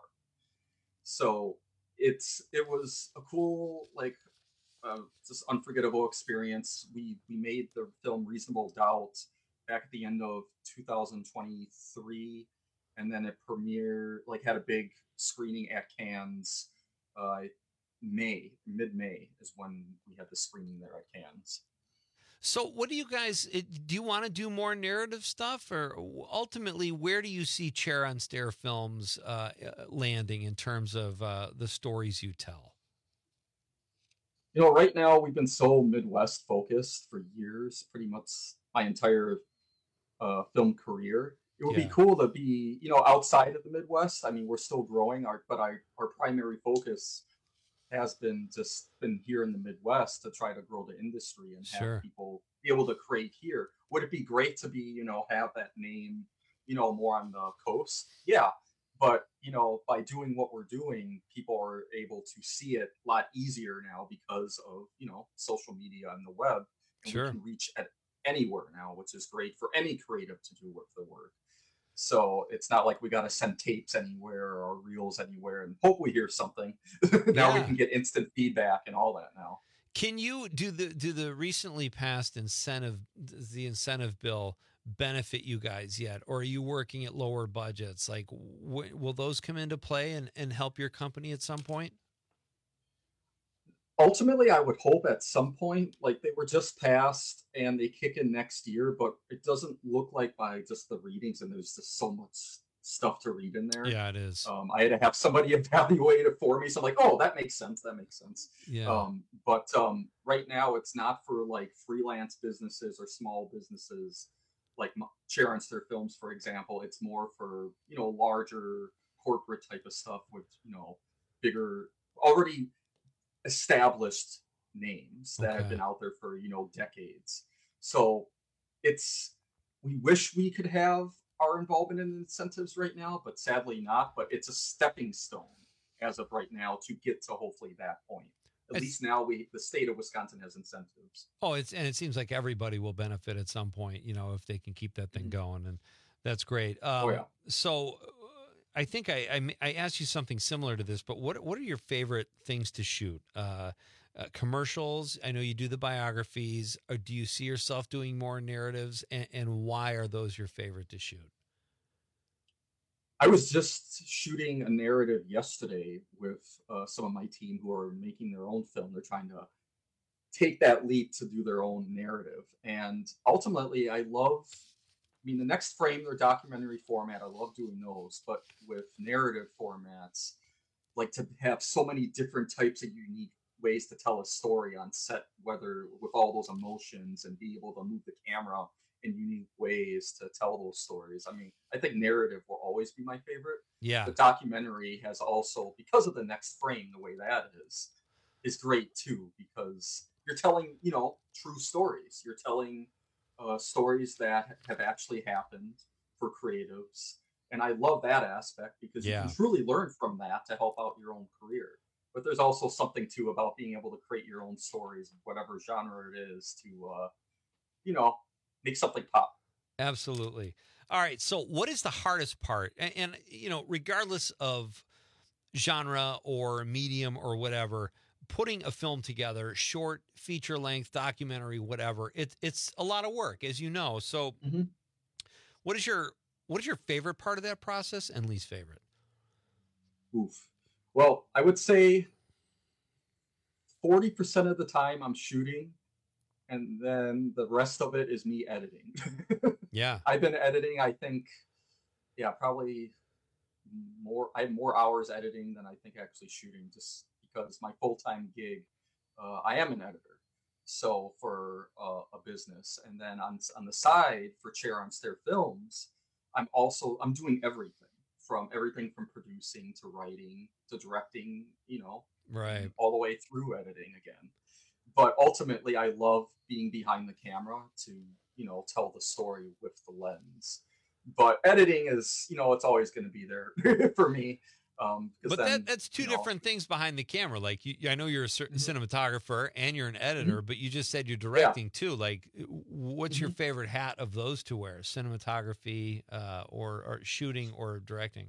So it's it was a cool, like, Uh, just unforgettable experience. We we made the film Reasonable Doubt back at the end of two thousand twenty-three, and then it premiered, like had a big screening at Cannes. Uh, May, mid-May is when we had the screening there at Cannes. So what do you guys, it- do you want to do more narrative stuff, or ultimately where do you see Chair on Stair Films uh, uh, landing in terms of uh, the stories you tell? You know, right now we've been so Midwest focused for years, pretty much my entire uh, film career. It would Yeah. be cool to be, you know, outside of the Midwest. I mean, we're still growing, our, but our, our primary focus has been just been here in the Midwest to try to grow the industry and Sure. have people be able to create here. Would it be great to be, you know, have that name, you know, more on the coast? Yeah. But, you know, by doing what we're doing, people are able to see it a lot easier now because of, you know, social media and the web. And Sure. we can reach at anywhere now, which is great for any creative to do with the work. So it's not like we got to send tapes anywhere or reels anywhere and hope we hear something. Now we Yeah. can get instant feedback and all that now. Can you do the do the recently passed incentive the incentive bill benefit you guys yet, or are you working at lower budgets? Like, w- will those come into play and, and help your company at some point? Ultimately, I would hope at some point, like they were just passed and they kick in next year, but it doesn't look like by just the readings, and there's just so much stuff to read in there. Yeah, it is. Um, I had to have somebody evaluate it for me. So I'm like, oh, that makes sense. That makes sense. Yeah. Um, but um, right now, it's not for like freelance businesses or small businesses like M- Chair on Stair Films, for example. It's more for, you know, larger corporate type of stuff with, you know, bigger, already established names that have Okay. been out there for, you know, decades. So it's, we wish we could have our involvement in incentives right now, but sadly not. But it's a stepping stone as of right now to get to hopefully that point. At It's- least now we, the state of Wisconsin has incentives. Oh, it's and it seems like everybody will benefit at some point, you know, if they can keep that thing going, and that's great. Um, Oh, yeah. So, uh, I think I, I m- I asked you something similar to this, but what what are your favorite things to shoot? Uh, uh, commercials. I know you do the biographies. Or do you see yourself doing more narratives, and, and why are those your favorite to shoot? I was just shooting a narrative yesterday with uh, some of my team who are making their own film. They're trying to take that leap to do their own narrative. And ultimately, I love I mean, the Next Frame, their documentary format, I love doing those, but with narrative formats, like to have so many different types of unique ways to tell a story on set, whether with all those emotions and be able to move the camera in unique ways to tell those stories. I mean, I think narrative will always be my favorite. Yeah. The documentary has also, because of the Next Frame, the way that is, is great too, because you're telling, you know, true stories. You're telling uh, stories that have actually happened for creatives. And I love that aspect because Yeah. you can truly learn from that to help out your own career. But there's also something too about being able to create your own stories, whatever genre it is, to, uh, you know, make something pop. Absolutely. All right. So, what is the hardest part? And, and you know, regardless of genre or medium or whatever, putting a film together, short, feature length, documentary, whatever, it's it's a lot of work, as you know. So, mm-hmm. what is your what is your favorite part of that process and least favorite? Oof. Well, I would say forty percent of the time I'm shooting, and then the rest of it is me editing. Yeah. I've been editing, I think, yeah, probably more, I have more hours editing than I think actually shooting, just because my full-time gig, uh, I am an editor. So for uh, a business. And then on, on the side for Chair on Stair Films, I'm also, I'm doing everything. From everything from producing to writing to directing, you know, right, all the way through editing again. But ultimately, I love being behind the camera to, you know, tell the story with the lens. But editing is, you know, it's always going to be there for me. Um, but then, that, that's two you know, different things behind the camera. Like, you, I know you're a certain mm-hmm. cinematographer and you're an editor, mm-hmm. but you just said you're directing yeah. too. Like, what's mm-hmm. your favorite hat of those to wear? Cinematography, uh, or, or shooting or directing?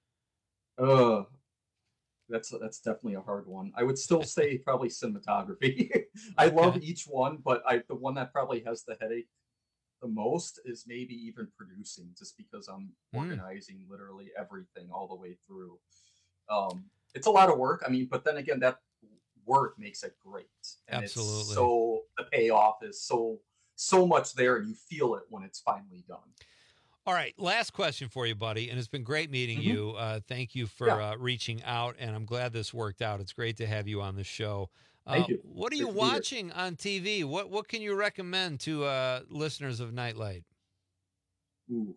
Uh, that's that's definitely a hard one. I would still say probably cinematography. I okay. love each one, but I the one that probably has the headache the most is maybe even producing, just because I'm mm. organizing literally everything all the way through. Um, it's a lot of work. I mean, but then again, that work makes it great. And Absolutely. It's so the payoff is so so much there, and you feel it when it's finally done. All right, last question for you, buddy, and it's been great meeting mm-hmm. you. Uh, thank you for yeah. uh, reaching out, and I'm glad this worked out. It's great to have you on the show. Uh, Thank you. What are Great you to be watching on T V? What What can you recommend to uh, listeners of Nightlight? Ooh,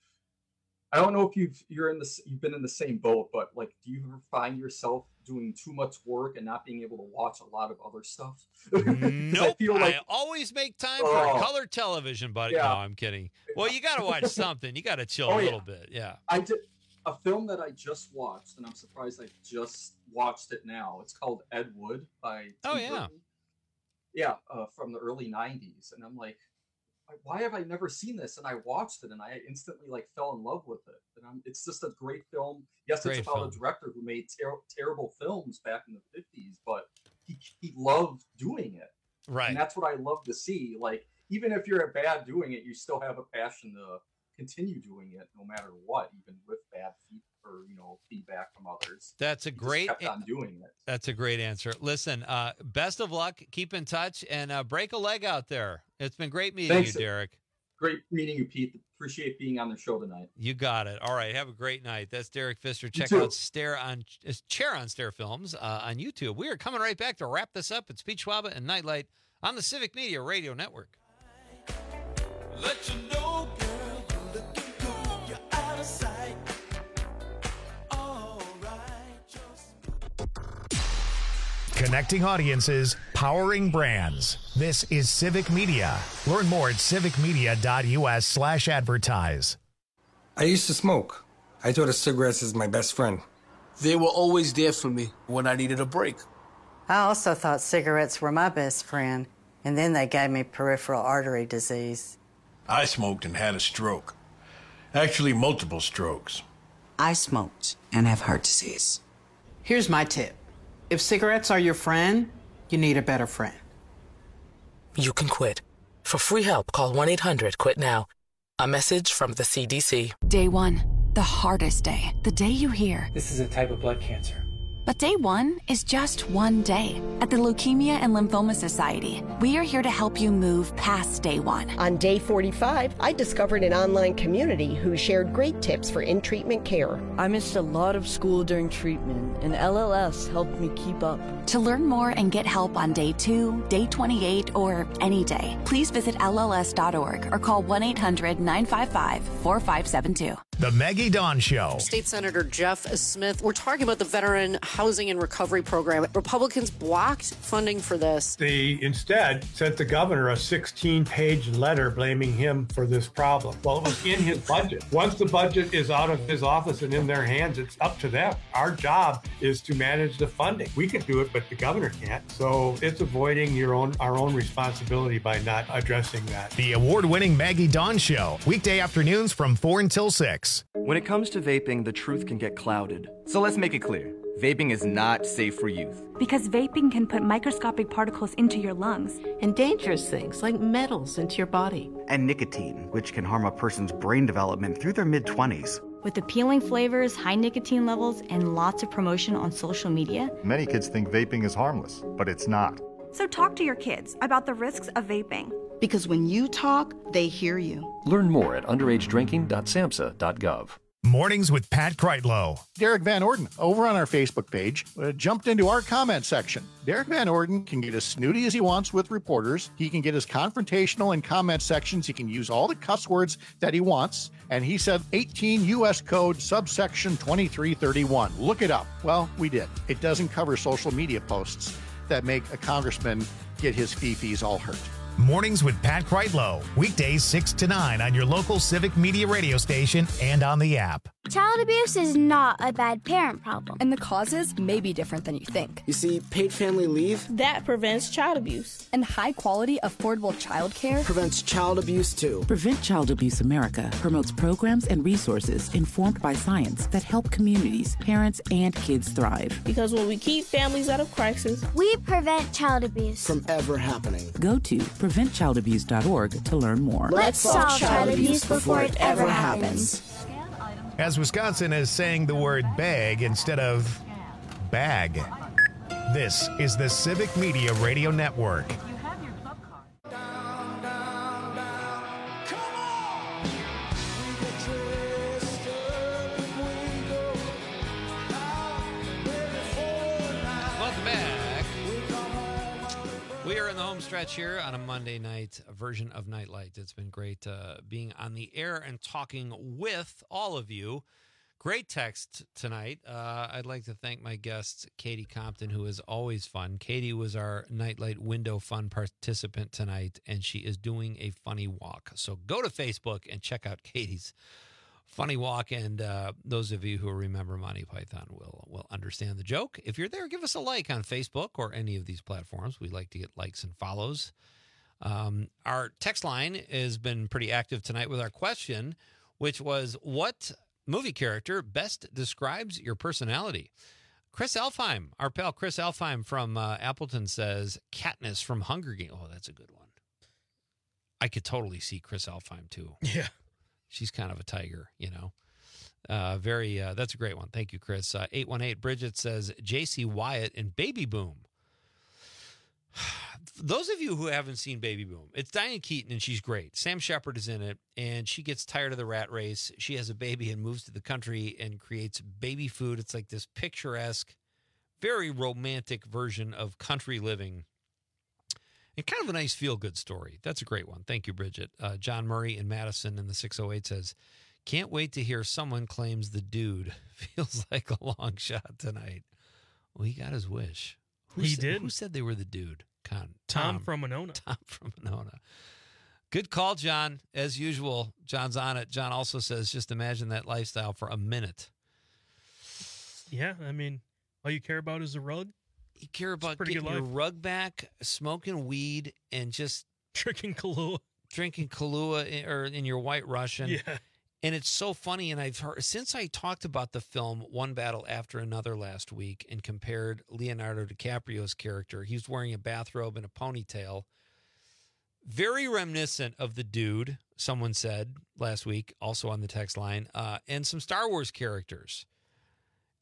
I don't know if you've you're in this you've been in the same boat, but like, do you ever find yourself doing too much work and not being able to watch a lot of other stuff? Nope. I feel like I always make time oh, for color television, buddy. yeah. No, I'm kidding. Well, you got to watch something. You got to chill oh, a little yeah. bit. Yeah. I did a film that I just watched, and I'm surprised I just watched it now. It's called Ed Wood by Tim Oh yeah. Burton. Yeah, uh, from the early nineties, and I'm like, why have I never seen this? And I watched it, and I instantly like fell in love with it. And I'm, it's just a great film. Yes, Great it's about film. a director who made ter- terrible films back in the fifties, but he he loved doing it. Right. And that's what I love to see. Like, even if you're bad doing it, you still have a passion to continue doing it, no matter what, even with bad feedback or you know feedback from others. That's a he great. just kept on doing it. That's a great answer. Listen, uh, best of luck. Keep in touch and uh, break a leg out there. It's been great meeting Thanks. you, Derek. Great meeting you, Pete. Appreciate being on the show tonight. You got it. All right. Have a great night. That's Derek Pfister. Check too. out Stare on Chair on Stair Films uh, on YouTube. We are coming right back to wrap this up. It's Pete Schwaba and Nightlight on the Civic Media Radio Network. Let you know, girl, you're looking cool. You're out of sight. All right, just... Connecting audiences, powering brands. This is Civic Media. Learn more at civicmedia.us slash advertise. I used to smoke. I thought of cigarettes as my best friend. They were always there for me when I needed a break. I also thought cigarettes were my best friend, and then they gave me peripheral artery disease. I smoked and had a stroke. Actually, multiple strokes. I smoked and have heart disease. Here's my tip. If cigarettes are your friend, you need a better friend. You can quit. For free help, call one eight hundred quit now. A message from the C D C. Day one, the hardest day. The day you hear, this is a type of blood cancer. But day one is just one day. At the Leukemia and Lymphoma Society, we are here to help you move past day one. On day forty-five, I discovered an online community who shared great tips for in-treatment care. I missed a lot of school during treatment, and L L S helped me keep up. To learn more and get help on day two, day twenty-eight, or any day, please visit L L S dot org or call one eight hundred nine five five four five seven two. The Maggie Dawn Show. State Senator Jeff Smith, we're talking about the Veteran Housing and Recovery Program. Republicans blocked funding for this. They instead sent the governor a sixteen-page letter blaming him for this problem. Well, it was in his budget. Once the budget is out of his office and in their hands, it's up to them. Our job is to manage the funding. We can do it, but the governor can't. So it's avoiding your own our own responsibility by not addressing that. The award-winning Maggie Dawn Show. Weekday afternoons from four until six. When it comes to vaping, the truth can get clouded. So let's make it clear. Vaping is not safe for youth. Because vaping can put microscopic particles into your lungs. And dangerous things like metals into your body. And nicotine, which can harm a person's brain development through their mid-twenties. With appealing flavors, high nicotine levels, and lots of promotion on social media. Many kids think vaping is harmless, but it's not. So talk to your kids about the risks of vaping. Because when you talk, they hear you. Learn more at underage drinking dot samhsa dot gov. Mornings with Pat Kreitlow. Derek Van Orden, over on our Facebook page, uh, jumped into our comment section. Derek Van Orden can get as snooty as he wants with reporters. He can get as confrontational in comment sections. He can use all the cuss words that he wants. And he said eighteen U S Code subsection twenty-three thirty-one. Look it up. Well, we did. It doesn't cover social media posts that make a congressman get his fee-fees all hurt. Mornings with Pat Kreitlow. Weekdays six to nine on your local Civic Media radio station and on the app. Child abuse is not a bad parent problem. And the causes may be different than you think. You see, paid family leave that prevents child abuse. And high-quality, affordable child care prevents child abuse, too. Prevent Child Abuse America promotes programs and resources informed by science that help communities, parents, and kids thrive. Because when we keep families out of crisis, we prevent child abuse from ever happening. Go to prevent child abuse dot org to learn more. Let's solve child abuse before it ever happens. As Wisconsin is saying the word bag instead of bag. This is the Civic Media Radio Network. Welcome back. We are in the home stretch here on a Monday night version of Nightlight. It's been great uh, being on the air and talking with all of you. Great text tonight. Uh, I'd like to thank my guest, Katie Compton, who is always fun. Katie was our Nightlight Window Fun participant tonight, and she is doing a funny walk. So go to Facebook and check out Katie's funny walk, and uh, those of you who remember Monty Python will will understand the joke. If you're there, give us a like on Facebook or any of these platforms. We like to get likes and follows. Um, our text line has been pretty active tonight with our question, which was, what movie character best describes your personality? Chris Elfheim, our pal Chris Elfheim from uh, Appleton says Katniss from Hunger Games. Oh, that's a good one. I could totally see Chris Elfheim too. Yeah. She's kind of a tiger, you know. Uh, very, uh, that's a great one. Thank you, Chris. Uh, eight one eight, Bridget says J C Wyatt in Baby Boom. Those of you who haven't seen Baby Boom, it's Diane Keaton, and she's great. Sam Shepard is in it, and she gets tired of the rat race. She has a baby and moves to the country and creates baby food. It's like this picturesque, very romantic version of country living. And kind of a nice feel-good story. That's a great one. Thank you, Bridget. Uh, John Murray in Madison in the six oh eight says, can't wait to hear someone claims the dude. Feels like a long shot tonight. Well, he got his wish. Who he said, did. Who said they were the dude? Con, Tom, Tom from Monona. Tom from Monona. Good call, John. As usual, John's on it. John also says, just imagine that lifestyle for a minute. Yeah, I mean, all you care about is the rug. You care about getting your rug back, smoking weed, and just drinking Kahlua, drinking Kahlua, in, or in your White Russian. Yeah, and it's so funny. And I've heard since I talked about the film One Battle After Another last week and compared Leonardo DiCaprio's character. He was wearing a bathrobe and a ponytail, very reminiscent of the dude. Someone said last week, also on the text line, uh, and some Star Wars characters.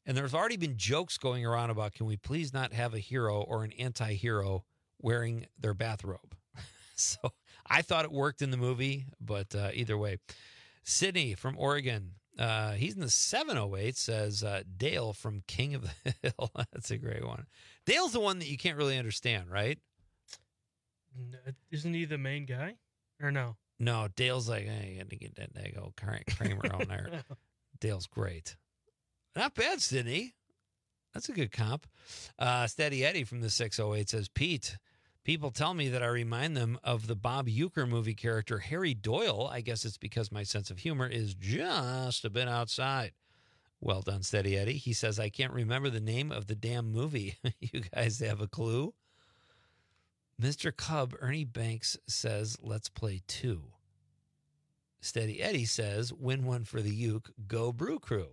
And there's already been jokes going around about, can we please not have a hero or an anti-hero wearing their bathrobe? So I thought it worked in the movie, but uh, either way. Sydney from Oregon, uh, he's in the seven oh eight, says uh, Dale from King of the Hill. That's a great one. Dale's the one that you can't really understand, right? Isn't he the main guy? Or no? No, Dale's like, hey, you got to get that dago Kramer on there. Dale's great. Not bad, Sydney. That's a good comp. Uh, Steady Eddie from the six oh eight says, Pete, people tell me that I remind them of the Bob Uecker movie character Harry Doyle. I guess it's because my sense of humor is just a bit outside. Well done, Steady Eddie. He says, I can't remember the name of the damn movie. You guys have a clue? Mister Cub, Ernie Banks says, let's play two. Steady Eddie says, win one for the Uke, go Brew Crew.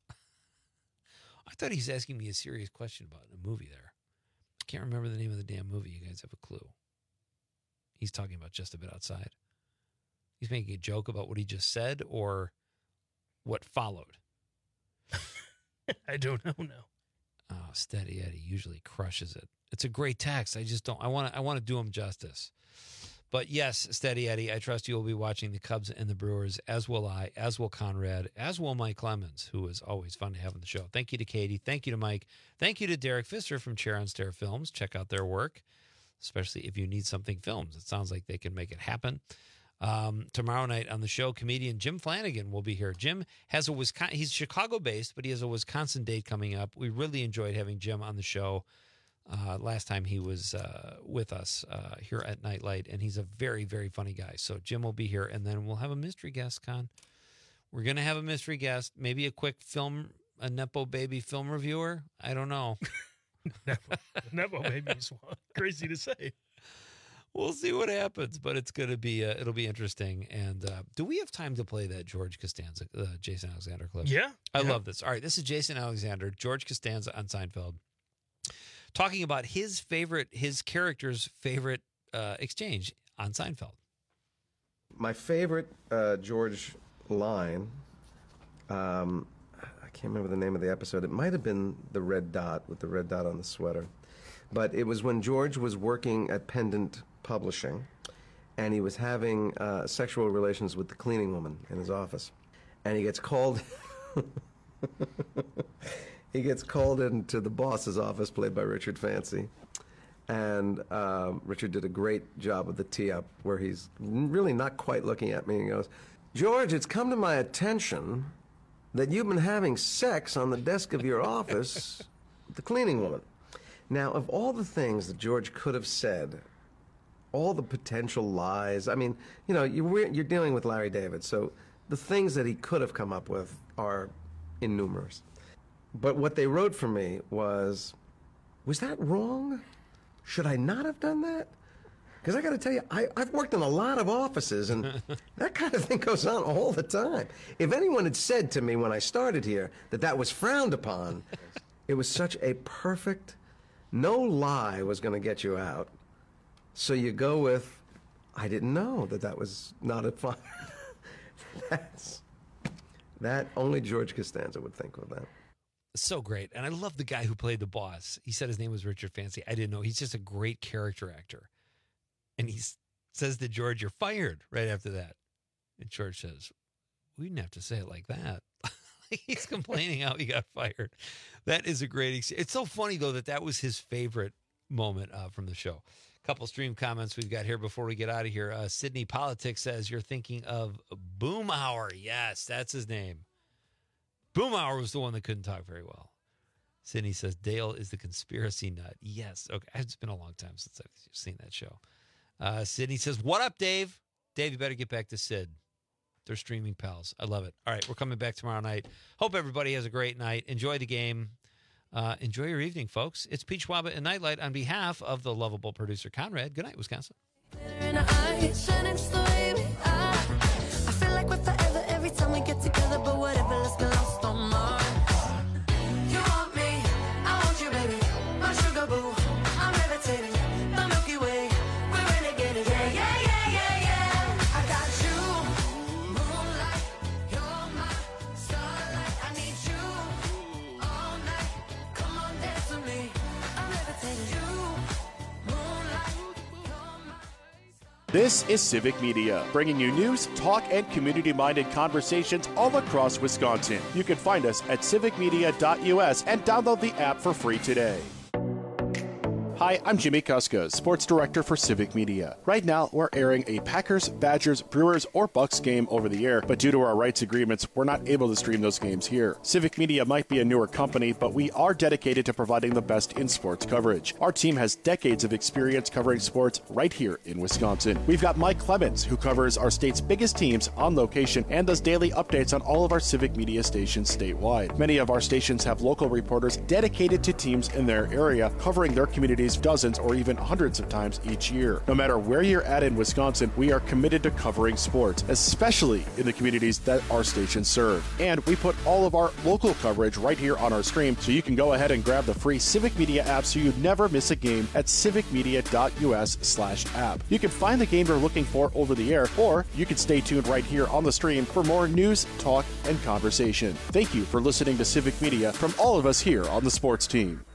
I thought he's asking me a serious question about a movie there. I can't remember the name of the damn movie. You guys have a clue? He's talking about just a bit outside. He's making a joke about what he just said or what followed. I don't know now. Oh, Steady Eddie usually crushes it. It's a great text. I just don't. I want to. I want to do him justice. But yes, Steady Eddie, I trust you will be watching the Cubs and the Brewers, as will I, as will Conrad, as will Mike Clemens, who is always fun to have on the show. Thank you to Katie. Thank you to Mike. Thank you to Derek Pfister from Chair on Stair Films. Check out their work, especially if you need something filmed. It sounds like they can make it happen. Um, tomorrow night on the show, comedian Jim Flanagan will be here. Jim has a Wisconsin. He's Chicago-based, but he has a Wisconsin date coming up. We really enjoyed having Jim on the show. Uh, last time he was uh, with us uh, here at Nightlight, and he's a very, very funny guy. So Jim will be here, and then we'll have a mystery guest, Con. We're going to have a mystery guest, maybe a quick film, a Nepo Baby film reviewer. I don't know. Nepo, Nepo Baby is crazy to say. We'll see what happens, but it's going to be, uh, it'll be interesting. And uh, do we have time to play that George Costanza, uh, Jason Alexander clip? Yeah. I yeah. love this. All right, this is Jason Alexander, George Costanza on Seinfeld, talking about his favorite, his character's favorite uh, exchange on Seinfeld. My favorite uh, George line, um, I can't remember the name of the episode. It might have been the red dot, with the red dot on the sweater. But it was when George was working at Pendant Publishing, and he was having uh, sexual relations with the cleaning woman in his office. And he gets called... He gets called into the boss's office, played by Richard Fancy. And um, Richard did a great job of the tee-up, where he's really not quite looking at me, and he goes, George, it's come to my attention that you've been having sex on the desk of your office with the cleaning woman. Now, of all the things that George could have said, all the potential lies, I mean, you know, you're, you're dealing with Larry David, so the things that he could have come up with are innumerous. But what they wrote for me was, was that wrong? Should I not have done that? Because I got to tell you, I, I've worked in a lot of offices, and that kind of thing goes on all the time. If anyone had said to me when I started here that that was frowned upon, it was such a perfect, no lie was going to get you out. So you go with, I didn't know that that was not a fun. That's, that only George Costanza would think of that. So great. And I love the guy who played the boss. He said his name was Richard Fancy. I didn't know. He's just a great character actor. And he says to George, you're fired right after that. And George says, we didn't have to say it like that. He's complaining how he got fired. That is a great ex- It's so funny, though, that that was his favorite moment uh, from the show. A couple stream comments we've got here before we get out of here. Uh, Sydney Politics says, you're thinking of Boomhauer. Yes, that's his name. Boomhauer was the one that couldn't talk very well. Sydney says, Dale is the conspiracy nut. Yes. Okay. It's been a long time since I've seen that show. Uh, Sydney says, what up, Dave? Dave, you better get back to Sid. They're streaming pals. I love it. All right. We're coming back tomorrow night. Hope everybody has a great night. Enjoy the game. Uh, enjoy your evening, folks. It's Pete Schwaba and Nightlight on behalf of the lovable producer, Conrad. Good night, Wisconsin. I feel like we're forever every time we get together, but whatever, let's get lost on Mars. You want me, I want you, baby. My sugar boo, I'm levitating. The Milky Way, we're renegading. Yeah, yeah, yeah, yeah, yeah. I got you, moonlight. You're my starlight. I need you all night. This is Civic Media, bringing you news, talk, and community-minded conversations all across Wisconsin. You can find us at civic media dot U S and download the app for free today. Hi, I'm Jimmy Kuska, Sports Director for Civic Media. Right now, we're airing a Packers, Badgers, Brewers, or Bucks game over the air, but due to our rights agreements, we're not able to stream those games here. Civic Media might be a newer company, but we are dedicated to providing the best in sports coverage. Our team has decades of experience covering sports right here in Wisconsin. We've got Mike Clemens, who covers our state's biggest teams on location and does daily updates on all of our Civic Media stations statewide. Many of our stations have local reporters dedicated to teams in their area, covering their communities dozens or even hundreds of times each year. No matter where you're at in Wisconsin, we are committed to covering sports, especially in the communities that our stations serve. And we put all of our local coverage right here on our stream, so you can go ahead and grab the free Civic Media app so you never miss a game at civic media dot U S slash app. You can find the game you're looking for over the air, or you can stay tuned right here on the stream for more news, talk, and conversation. Thank you for listening to Civic Media from all of us here on the sports team.